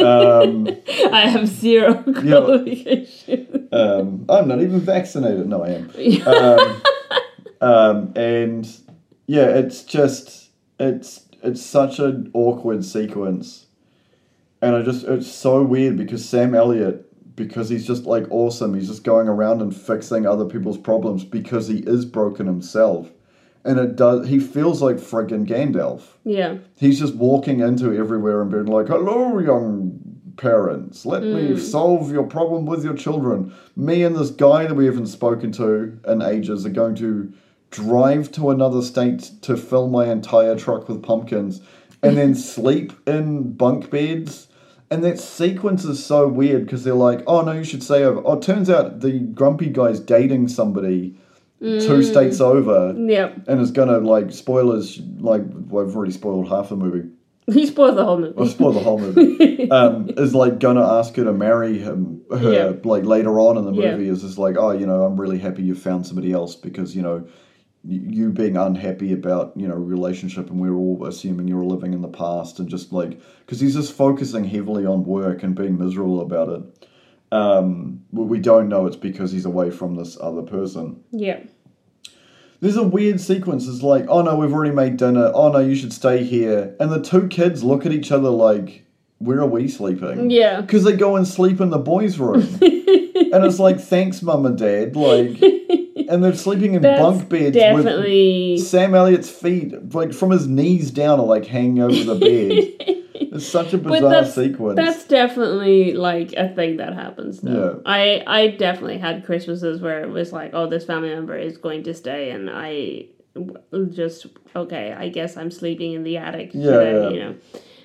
I have zero qualifications. I'm not even vaccinated. No, I am. And yeah, it's just it's such an awkward sequence, and it's so weird because Sam Elliott, because he's just awesome. He's just going around and fixing other people's problems because he is broken himself. And he feels like friggin' Gandalf. Yeah. He's just walking into everywhere and being like, hello, young parents. Let me solve your problem with your children. Me and this guy that we haven't spoken to in ages are going to drive to another state to fill my entire truck with pumpkins and then sleep in bunk beds. And that sequence is so weird because they're like, oh, no, you should stay over. Oh, it turns out the grumpy guy's dating somebody 2 states over. Yep. And is going to, spoilers, we've already spoiled half the movie. He spoiled the whole movie. I'll spoil the whole movie. Is, going to ask her to marry her, later on in the movie. Is just like, oh, I'm really happy you found somebody else because, you being unhappy about, relationship, and we're all assuming you're living in the past, and just, because he's just focusing heavily on work and being miserable about it. We don't know it's because he's away from this other person. Yeah. There's a weird sequence. It's like, oh no, we've already made dinner. Oh no, you should stay here. And the 2 kids look at each other like, where are we sleeping? Yeah. Because they go and sleep in the boys' room. And it's like, thanks, Mum and Dad. And they're sleeping in bunk beds with Sam Elliott's feet, from his knees down, are hanging over the bed. It's such a bizarre sequence. That's definitely, a thing that happens, though. Yeah. I definitely had Christmases where it was like, oh, this family member is going to stay, and I just, okay, I guess I'm sleeping in the attic today,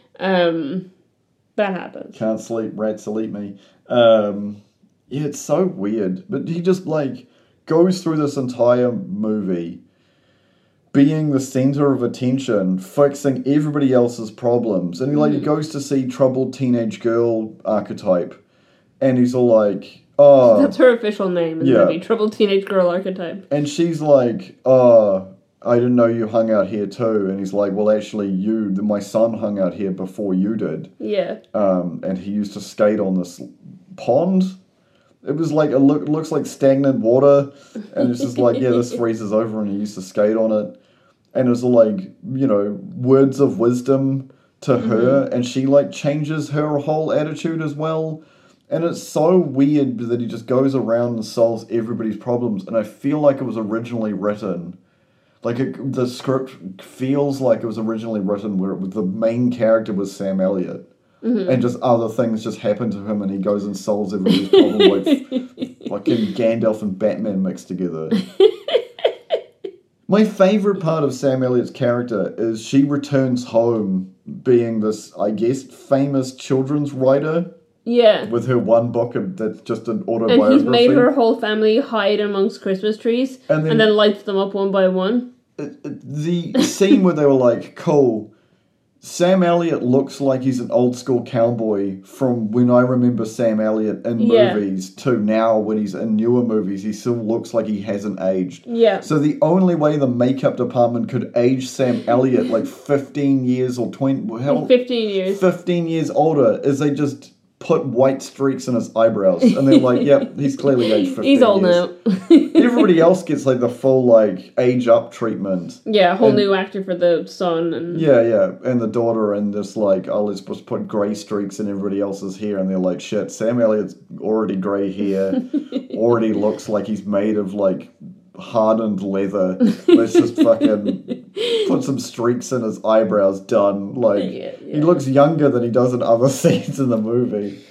that happens. Can't sleep, rats will eat me. Yeah, it's so weird. But he just, goes through this entire movie being the center of attention, fixing everybody else's problems. And he goes to see troubled teenage girl archetype. And he's all like, oh... That's her official name in the movie, troubled teenage girl archetype. And she's like, oh, I didn't know you hung out here too. And he's like, well, actually, my son hung out here before you did. Yeah. And he used to skate on this pond. It was it looks like stagnant water, and it's just this freezes over, and he used to skate on it, and it's words of wisdom to her, and she changes her whole attitude as well, And it's so weird that he just goes around and solves everybody's problems. And I feel like it was originally written. Like, the script feels like it was originally written where the main character was Sam Elliott. Mm-hmm. And just other things just happen to him and he goes and solves everybody's problem like fucking Gandalf and Batman mixed together. My favourite part of Sam Elliott's character is she returns home being this, I guess, famous children's writer. Yeah. With her one book that's just an autobiography. And he's made her whole family hide amongst Christmas trees and then lights them up one by one. The scene where they were like, cool, Sam Elliott looks like he's an old school cowboy from when I remember Sam Elliott in movies to now when he's in newer movies. He still looks like he hasn't aged. Yeah. So the only way the makeup department could age Sam Elliott like 15 years or 20... 15 years. 15 years older is they just put white streaks in his eyebrows. And they're like, yep, he's clearly aged 15 He's old years. now. Everybody else gets like the full like age up treatment. Yeah, a whole new actor for the son. And yeah, and the daughter, and just like, oh, let's just put grey streaks in everybody else's hair. And they're like, shit, Sam Elliott's already grey hair, already looks like he's made of like hardened leather. Let's just fucking put some streaks in his eyebrows, done. Like, he looks younger than he does in other scenes in the movie.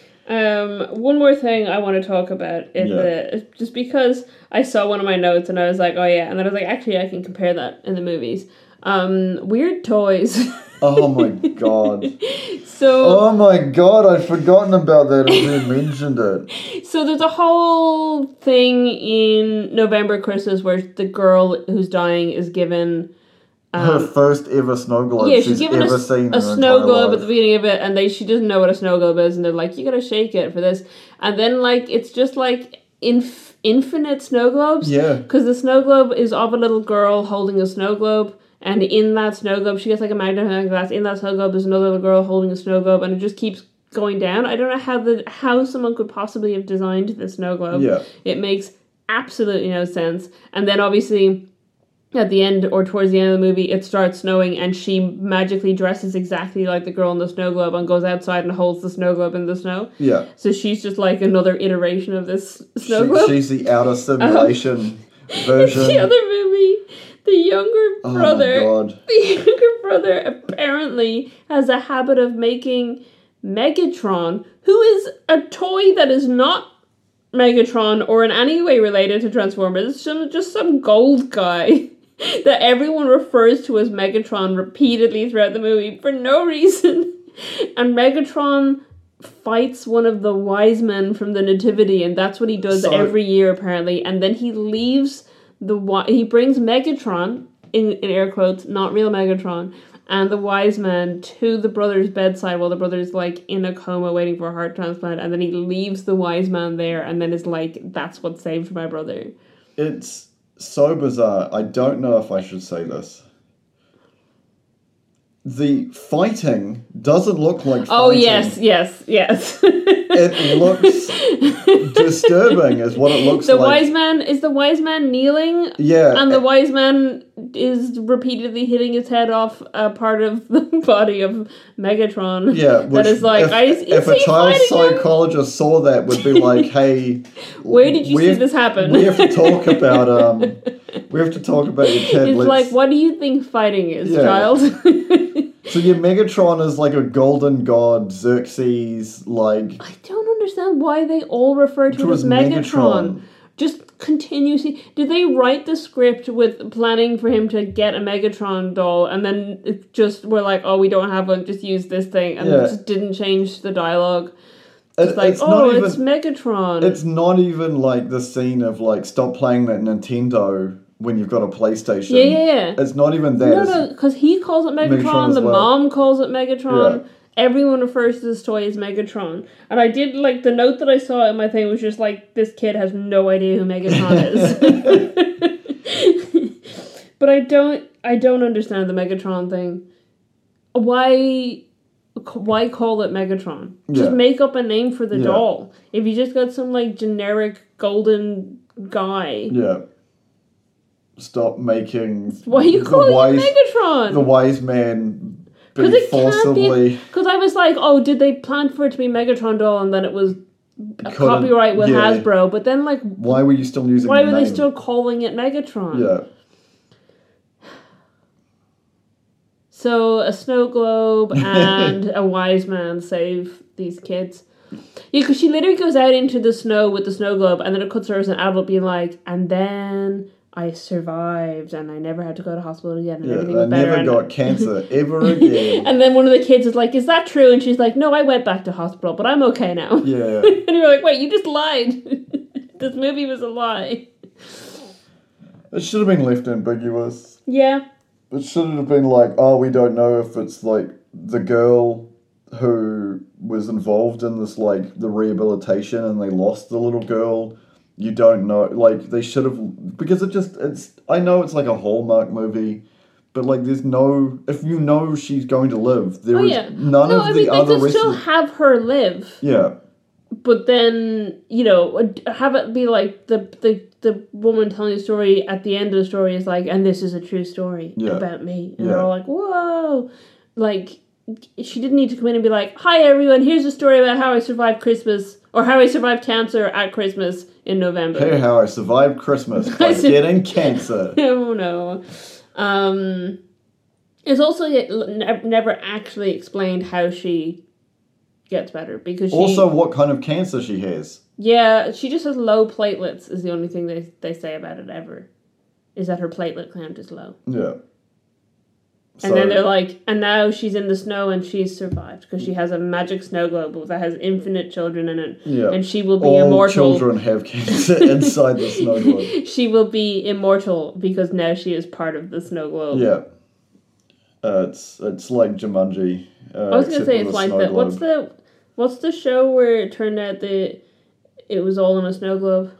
One more thing I want to talk about is just because I saw one of my notes and I was like, oh yeah, and then I was like, actually I can compare that in the movies. Weird toys. Oh my god. Oh my god, I'd forgotten about that until you mentioned it. So there's a whole thing in November Christmas where the girl who's dying is given her first ever snow globe she's given ever seen a snow globe at the beginning of it, and she doesn't know what a snow globe is, and they're like, you gotta shake it for this. And then like it's just like infinite snow globes. Yeah. Because the snow globe is of a little girl holding a snow globe. And in that snow globe, she gets like a magnifying glass. In that snow globe, there's another little girl holding a snow globe, and it just keeps going down. I don't know how someone could possibly have designed the snow globe. Yeah. It makes absolutely no sense. And then obviously, at the end or towards the end of the movie, it starts snowing, and she magically dresses exactly like the girl in the snow globe and goes outside and holds the snow globe in the snow. Yeah. So she's just like another iteration of this snow globe. She's the outer simulation version. The other movie. The younger brother, oh my God. The younger brother apparently has a habit of making Megatron, who is a toy that is not Megatron or in any way related to Transformers. It's just some gold guy that everyone refers to as Megatron repeatedly throughout the movie for no reason. And Megatron fights one of the wise men from the Nativity, and that's what he does every year apparently. And then he leaves he brings Megatron, in air quotes, not real Megatron, and the wise man to the brother's bedside while the brother's like in a coma waiting for a heart transplant, and then he leaves the wise man there and then is like, that's what saved my brother. It's so bizarre. I don't know if I should say this. The fighting doesn't look like fighting. Oh, yes. It looks disturbing is what it looks like. Is the wise man kneeling? Yeah. And the wise man is repeatedly hitting his head off a part of the body of Megatron. Yeah. That is like, if a child psychologist saw that, would be like, hey, where did you see this happen? We have to talk about your kid. It's like, what do you think fighting is, child? So your Megatron is like a golden god, Xerxes, like... I don't understand why they all refer to it as Megatron. Just continuously... Did they write the script with planning for him to get a Megatron doll, and then it just were like, oh, we don't have one, just use this thing, and just didn't change the dialogue? It's like, it's Megatron. It's not even like the scene of like, stop playing that Nintendo... when you've got a PlayStation. Yeah. It's not even that. No, because he calls it Megatron, the mom calls it Megatron. Yeah. Everyone refers to this toy as Megatron. And I did, like, the note that I saw in my thing was just like, this kid has no idea who Megatron is. But I don't understand the Megatron thing. Why call it Megatron? Just make up a name for the doll. If you just got some, like, generic golden guy. Yeah. Stop making... Why are you calling it Megatron? The wise man being forcibly... Because I was like, oh, did they plan for it to be Megatron doll and then it was a copyright with Hasbro, but then like why were you still using why were they still calling it Megatron? Yeah. So a snow globe and a wise man save these kids. Yeah, because she literally goes out into the snow with the snow globe, and then it cuts her as an adult being like, and then I survived, and I never had to go to hospital again, and everything was better. I never got cancer ever again. And then one of the kids is like, is that true? And she's like, no, I went back to hospital, but I'm okay now. Yeah. And you're like, wait, you just lied. This movie was a lie. It should have been left ambiguous. Yeah. It shouldn't have been like, oh, we don't know if it's like the girl who was involved in this, like, the rehabilitation and they lost the little girl. You don't know. Like, they should have... Because I know it's like a Hallmark movie, but, like, there's no... If you know she's going to live, there is none of the other... They could still have her live. Yeah. But then, you know, have it be like the woman telling the story at the end of the story is like, and this is a true story about me. And they're all like, whoa. Like, she didn't need to come in and be like, hi everyone, here's a story about how I survived Christmas, or how I survived cancer at Christmas in November. Hey, how I survived Christmas by getting cancer. Oh no. It's also never actually explained how she gets better, because also what kind of cancer she has. Yeah, she just has low platelets is the only thing they say about it ever, is that her platelet count is low. Yeah. And then they're like, and now she's in the snow and she's survived because she has a magic snow globe that has infinite children in it. Yeah. And she will be immortal. All children have cancer inside the snow globe. She will be immortal because now she is part of the snow globe. Yeah. It's like Jumanji. I was going to say it's like that. What's the show where it turned out that it was all in a snow globe?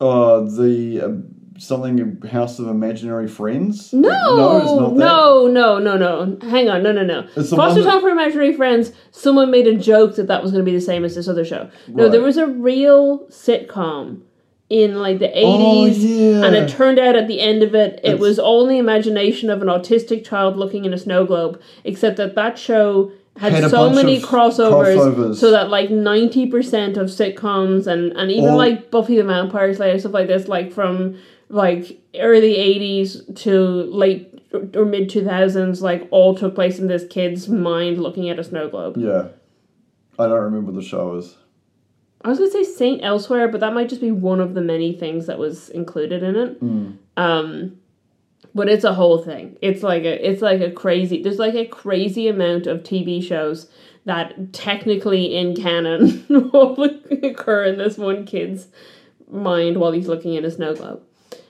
Something House of Imaginary Friends? No, it's not that. No. Hang on, no. Foster's Home for Imaginary Friends, someone made a joke that was going to be the same as this other show. No, There was a real sitcom in like the 80s, and it turned out at the end of it was all in the imagination of an autistic child looking in a snow globe, except that show had so many crossovers so that like 90% of sitcoms and even like Buffy the Vampire Slayer, stuff like this, like from like early 80s to late or mid 2000s, like all took place in this kid's mind looking at a snow globe. Yeah. I don't remember the show is. I was going to say Saint Elsewhere, but that might just be one of the many things that was included in it. But it's a whole thing. It's like a crazy... There's like a crazy amount of TV shows that technically in canon will occur in this one kid's mind while he's looking at a snow globe.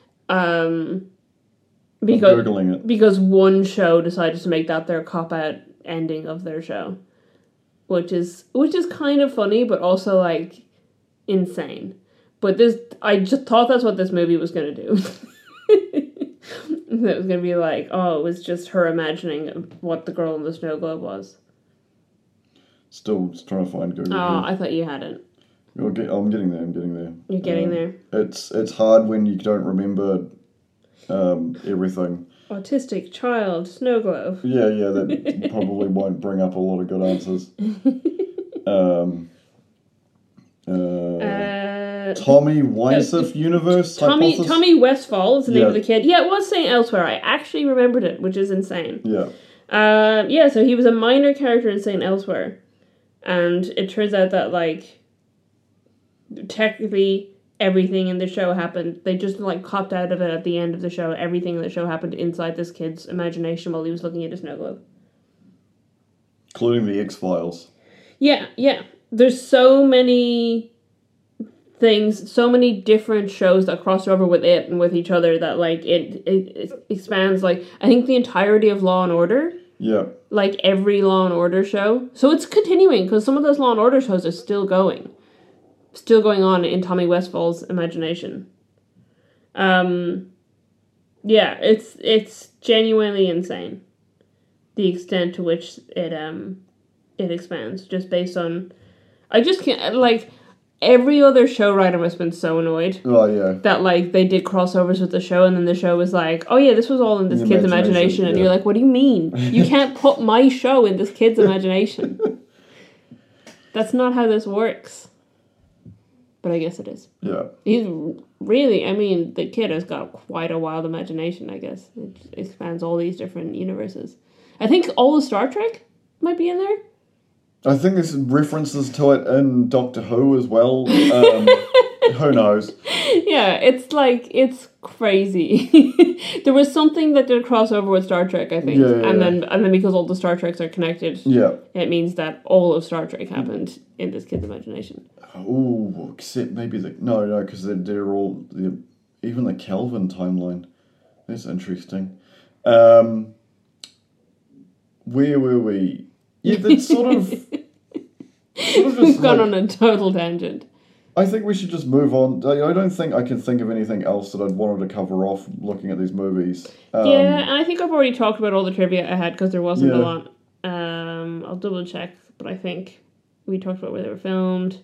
Because Googling it. Because one show decided to make that their cop-out ending of their show. Which is kind of funny, but also like insane. But I just thought that's what this movie was going to do. It was going to be like, it was just her imagining what the girl in the snow globe was. Still trying to find Google. Oh, I thought you hadn't. I'm getting there. You're getting there. It's hard when you don't remember everything. Autistic child, snow globe. Yeah, that probably won't bring up a lot of good answers. Tommy Wiseau universe. Tommy Westfall is the name of the kid. Yeah, it was Saint Elsewhere. I actually remembered it, which is insane. Yeah. So he was a minor character in Saint Elsewhere, and it turns out that like technically everything in the show happened. They just like copped out of it at the end of the show. Everything in the show happened inside this kid's imagination while he was looking at a snow globe, including the X-Files. Yeah. There's so many things, so many different shows that cross over with it and with each other that like it expands. Like I think the entirety of Law and Order. Yeah. Like every Law and Order show. So it's continuing because some of those Law and Order shows are still going on in Tommy Westfall's imagination. Yeah, it's genuinely insane the extent to which it expands just based on. I just can't, like, every other show writer must have been so annoyed. Oh, yeah. That, like, they did crossovers with the show, and then the show was like, oh, yeah, this was all in this kid's imagination. And you're like, what do you mean? You can't put my show in this kid's imagination. That's not how this works. But I guess it is. Yeah. He's really, I mean, the kid has got quite a wild imagination, I guess. It expands all these different universes. I think all of Star Trek might be in there. I think there's references to it in Doctor Who as well. Who knows? Yeah, it's crazy. There was something that did a crossover with Star Trek, I think. Yeah. And then because all the Star Treks are connected, Yeah. it means that all of Star Trek happened in this kid's imagination. Oh, except maybe no, because they're all even the Kelvin timeline. That's interesting. Where were we? Yeah, that's sort of just We've gone on a total tangent. I think we should just move on. I don't think I can think of anything else that I'd wanted to cover off looking at these movies. Yeah, and I think I've already talked about all the trivia I had because there wasn't a lot. I'll double check, but I think we talked about where they were filmed.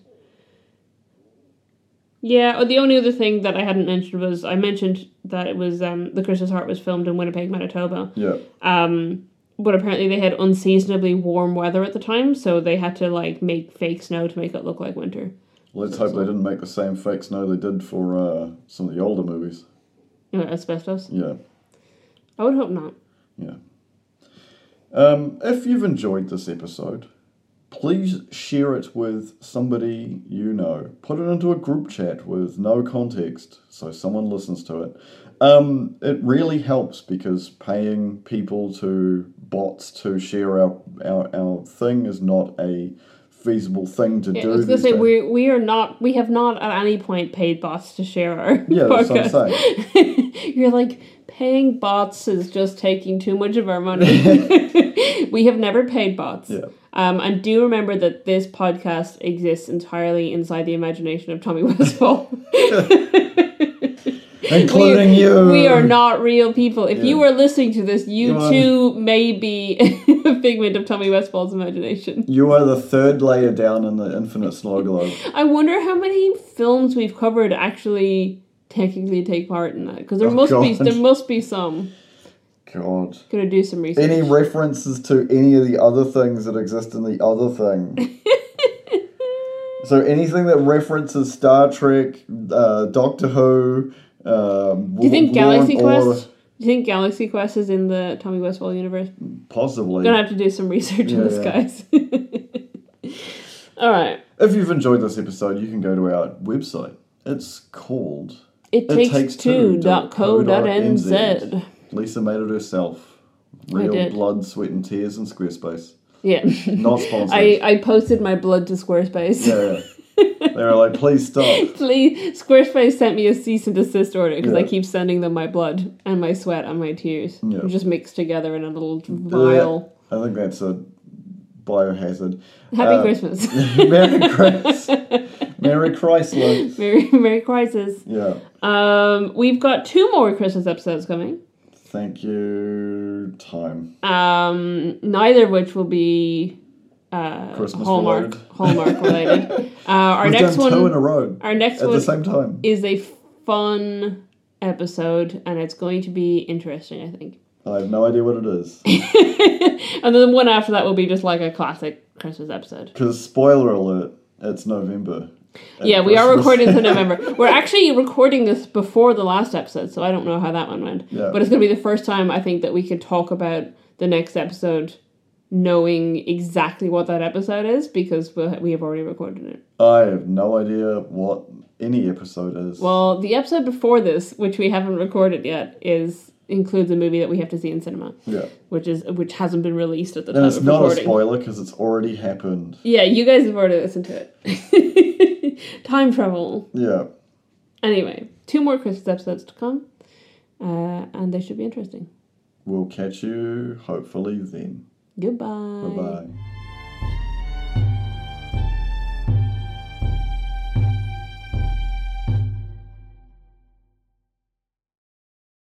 Yeah, the only other thing that I hadn't mentioned was I mentioned that it was The Christmas Heart was filmed in Winnipeg, Manitoba. Yeah. But apparently they had unseasonably warm weather at the time, so they had to make fake snow to make it look like winter. Let's hope they didn't make the same fake snow they did for some of the older movies. Asbestos? Yeah. I would hope not. Yeah. If you've enjoyed this episode, please share it with somebody you know. Put it into a group chat with no context so someone listens to it. It really helps because paying people bots to share our thing is not a feasible thing to do. I was going to say, we have not at any point paid bots to share our podcast. That's what I'm saying. You're like, paying bots is just taking too much of our money. We have never paid bots. Yeah. And do remember that this podcast exists entirely inside the imagination of Tommy Westfall. Including you. We are not real people. If you are listening to this, you too may be a figment of Tommy Westfall's imagination. You are the third layer down in the infinite snow globe. I wonder how many films we've covered actually technically take part in that. Because there must be some. God. Gonna do some research. Any references to any of the other things that exist in the other thing. So anything that references Star Trek, Doctor Who, do you think Galaxy Quest? Do you think Galaxy Quest is in the Tommy Westphall universe? Possibly. Gonna have to do some research on this, guys. All right. If you've enjoyed this episode, you can go to our website. It's called ittakes2.co.nz. Lisa made it herself. Real blood, sweat, and tears in Squarespace. Yeah. Not sponsored. I posted my blood to Squarespace. Yeah. They were like, please stop. Please. Squarespace sent me a cease and desist order because I keep sending them my blood and my sweat and my tears. Yeah. Just mixed together in a little vial. I think that's a biohazard. Happy Christmas. Merry Christmas. Merry Chrysler. Merry Crisis. Yeah. We've got 2 more Christmas episodes coming. Thank you. Time. Neither of which will be Christmas Hallmark related. We've next done 2 one in a row. Our next at one the same time is a fun episode, and it's going to be interesting, I think. I have no idea what it is. And then the one after that will be just like a classic Christmas episode. Because, spoiler alert, it's November. Yeah, we are recording this in November. We're actually recording this before the last episode, so I don't know how that one went. Yeah. But it's going to be the first time, I think, that we could talk about the next episode knowing exactly what that episode is, because we have already recorded it. I have no idea what any episode is. Well, the episode before this, which we haven't recorded yet, includes a movie that we have to see in cinema. Yeah. Which hasn't been released at the time of recording. And it's not a spoiler because it's already happened. Yeah, you guys have already listened to it. Time travel. Yeah. Anyway, 2 more Christmas episodes to come. And they should be interesting. We'll catch you hopefully then. Goodbye. Bye-bye.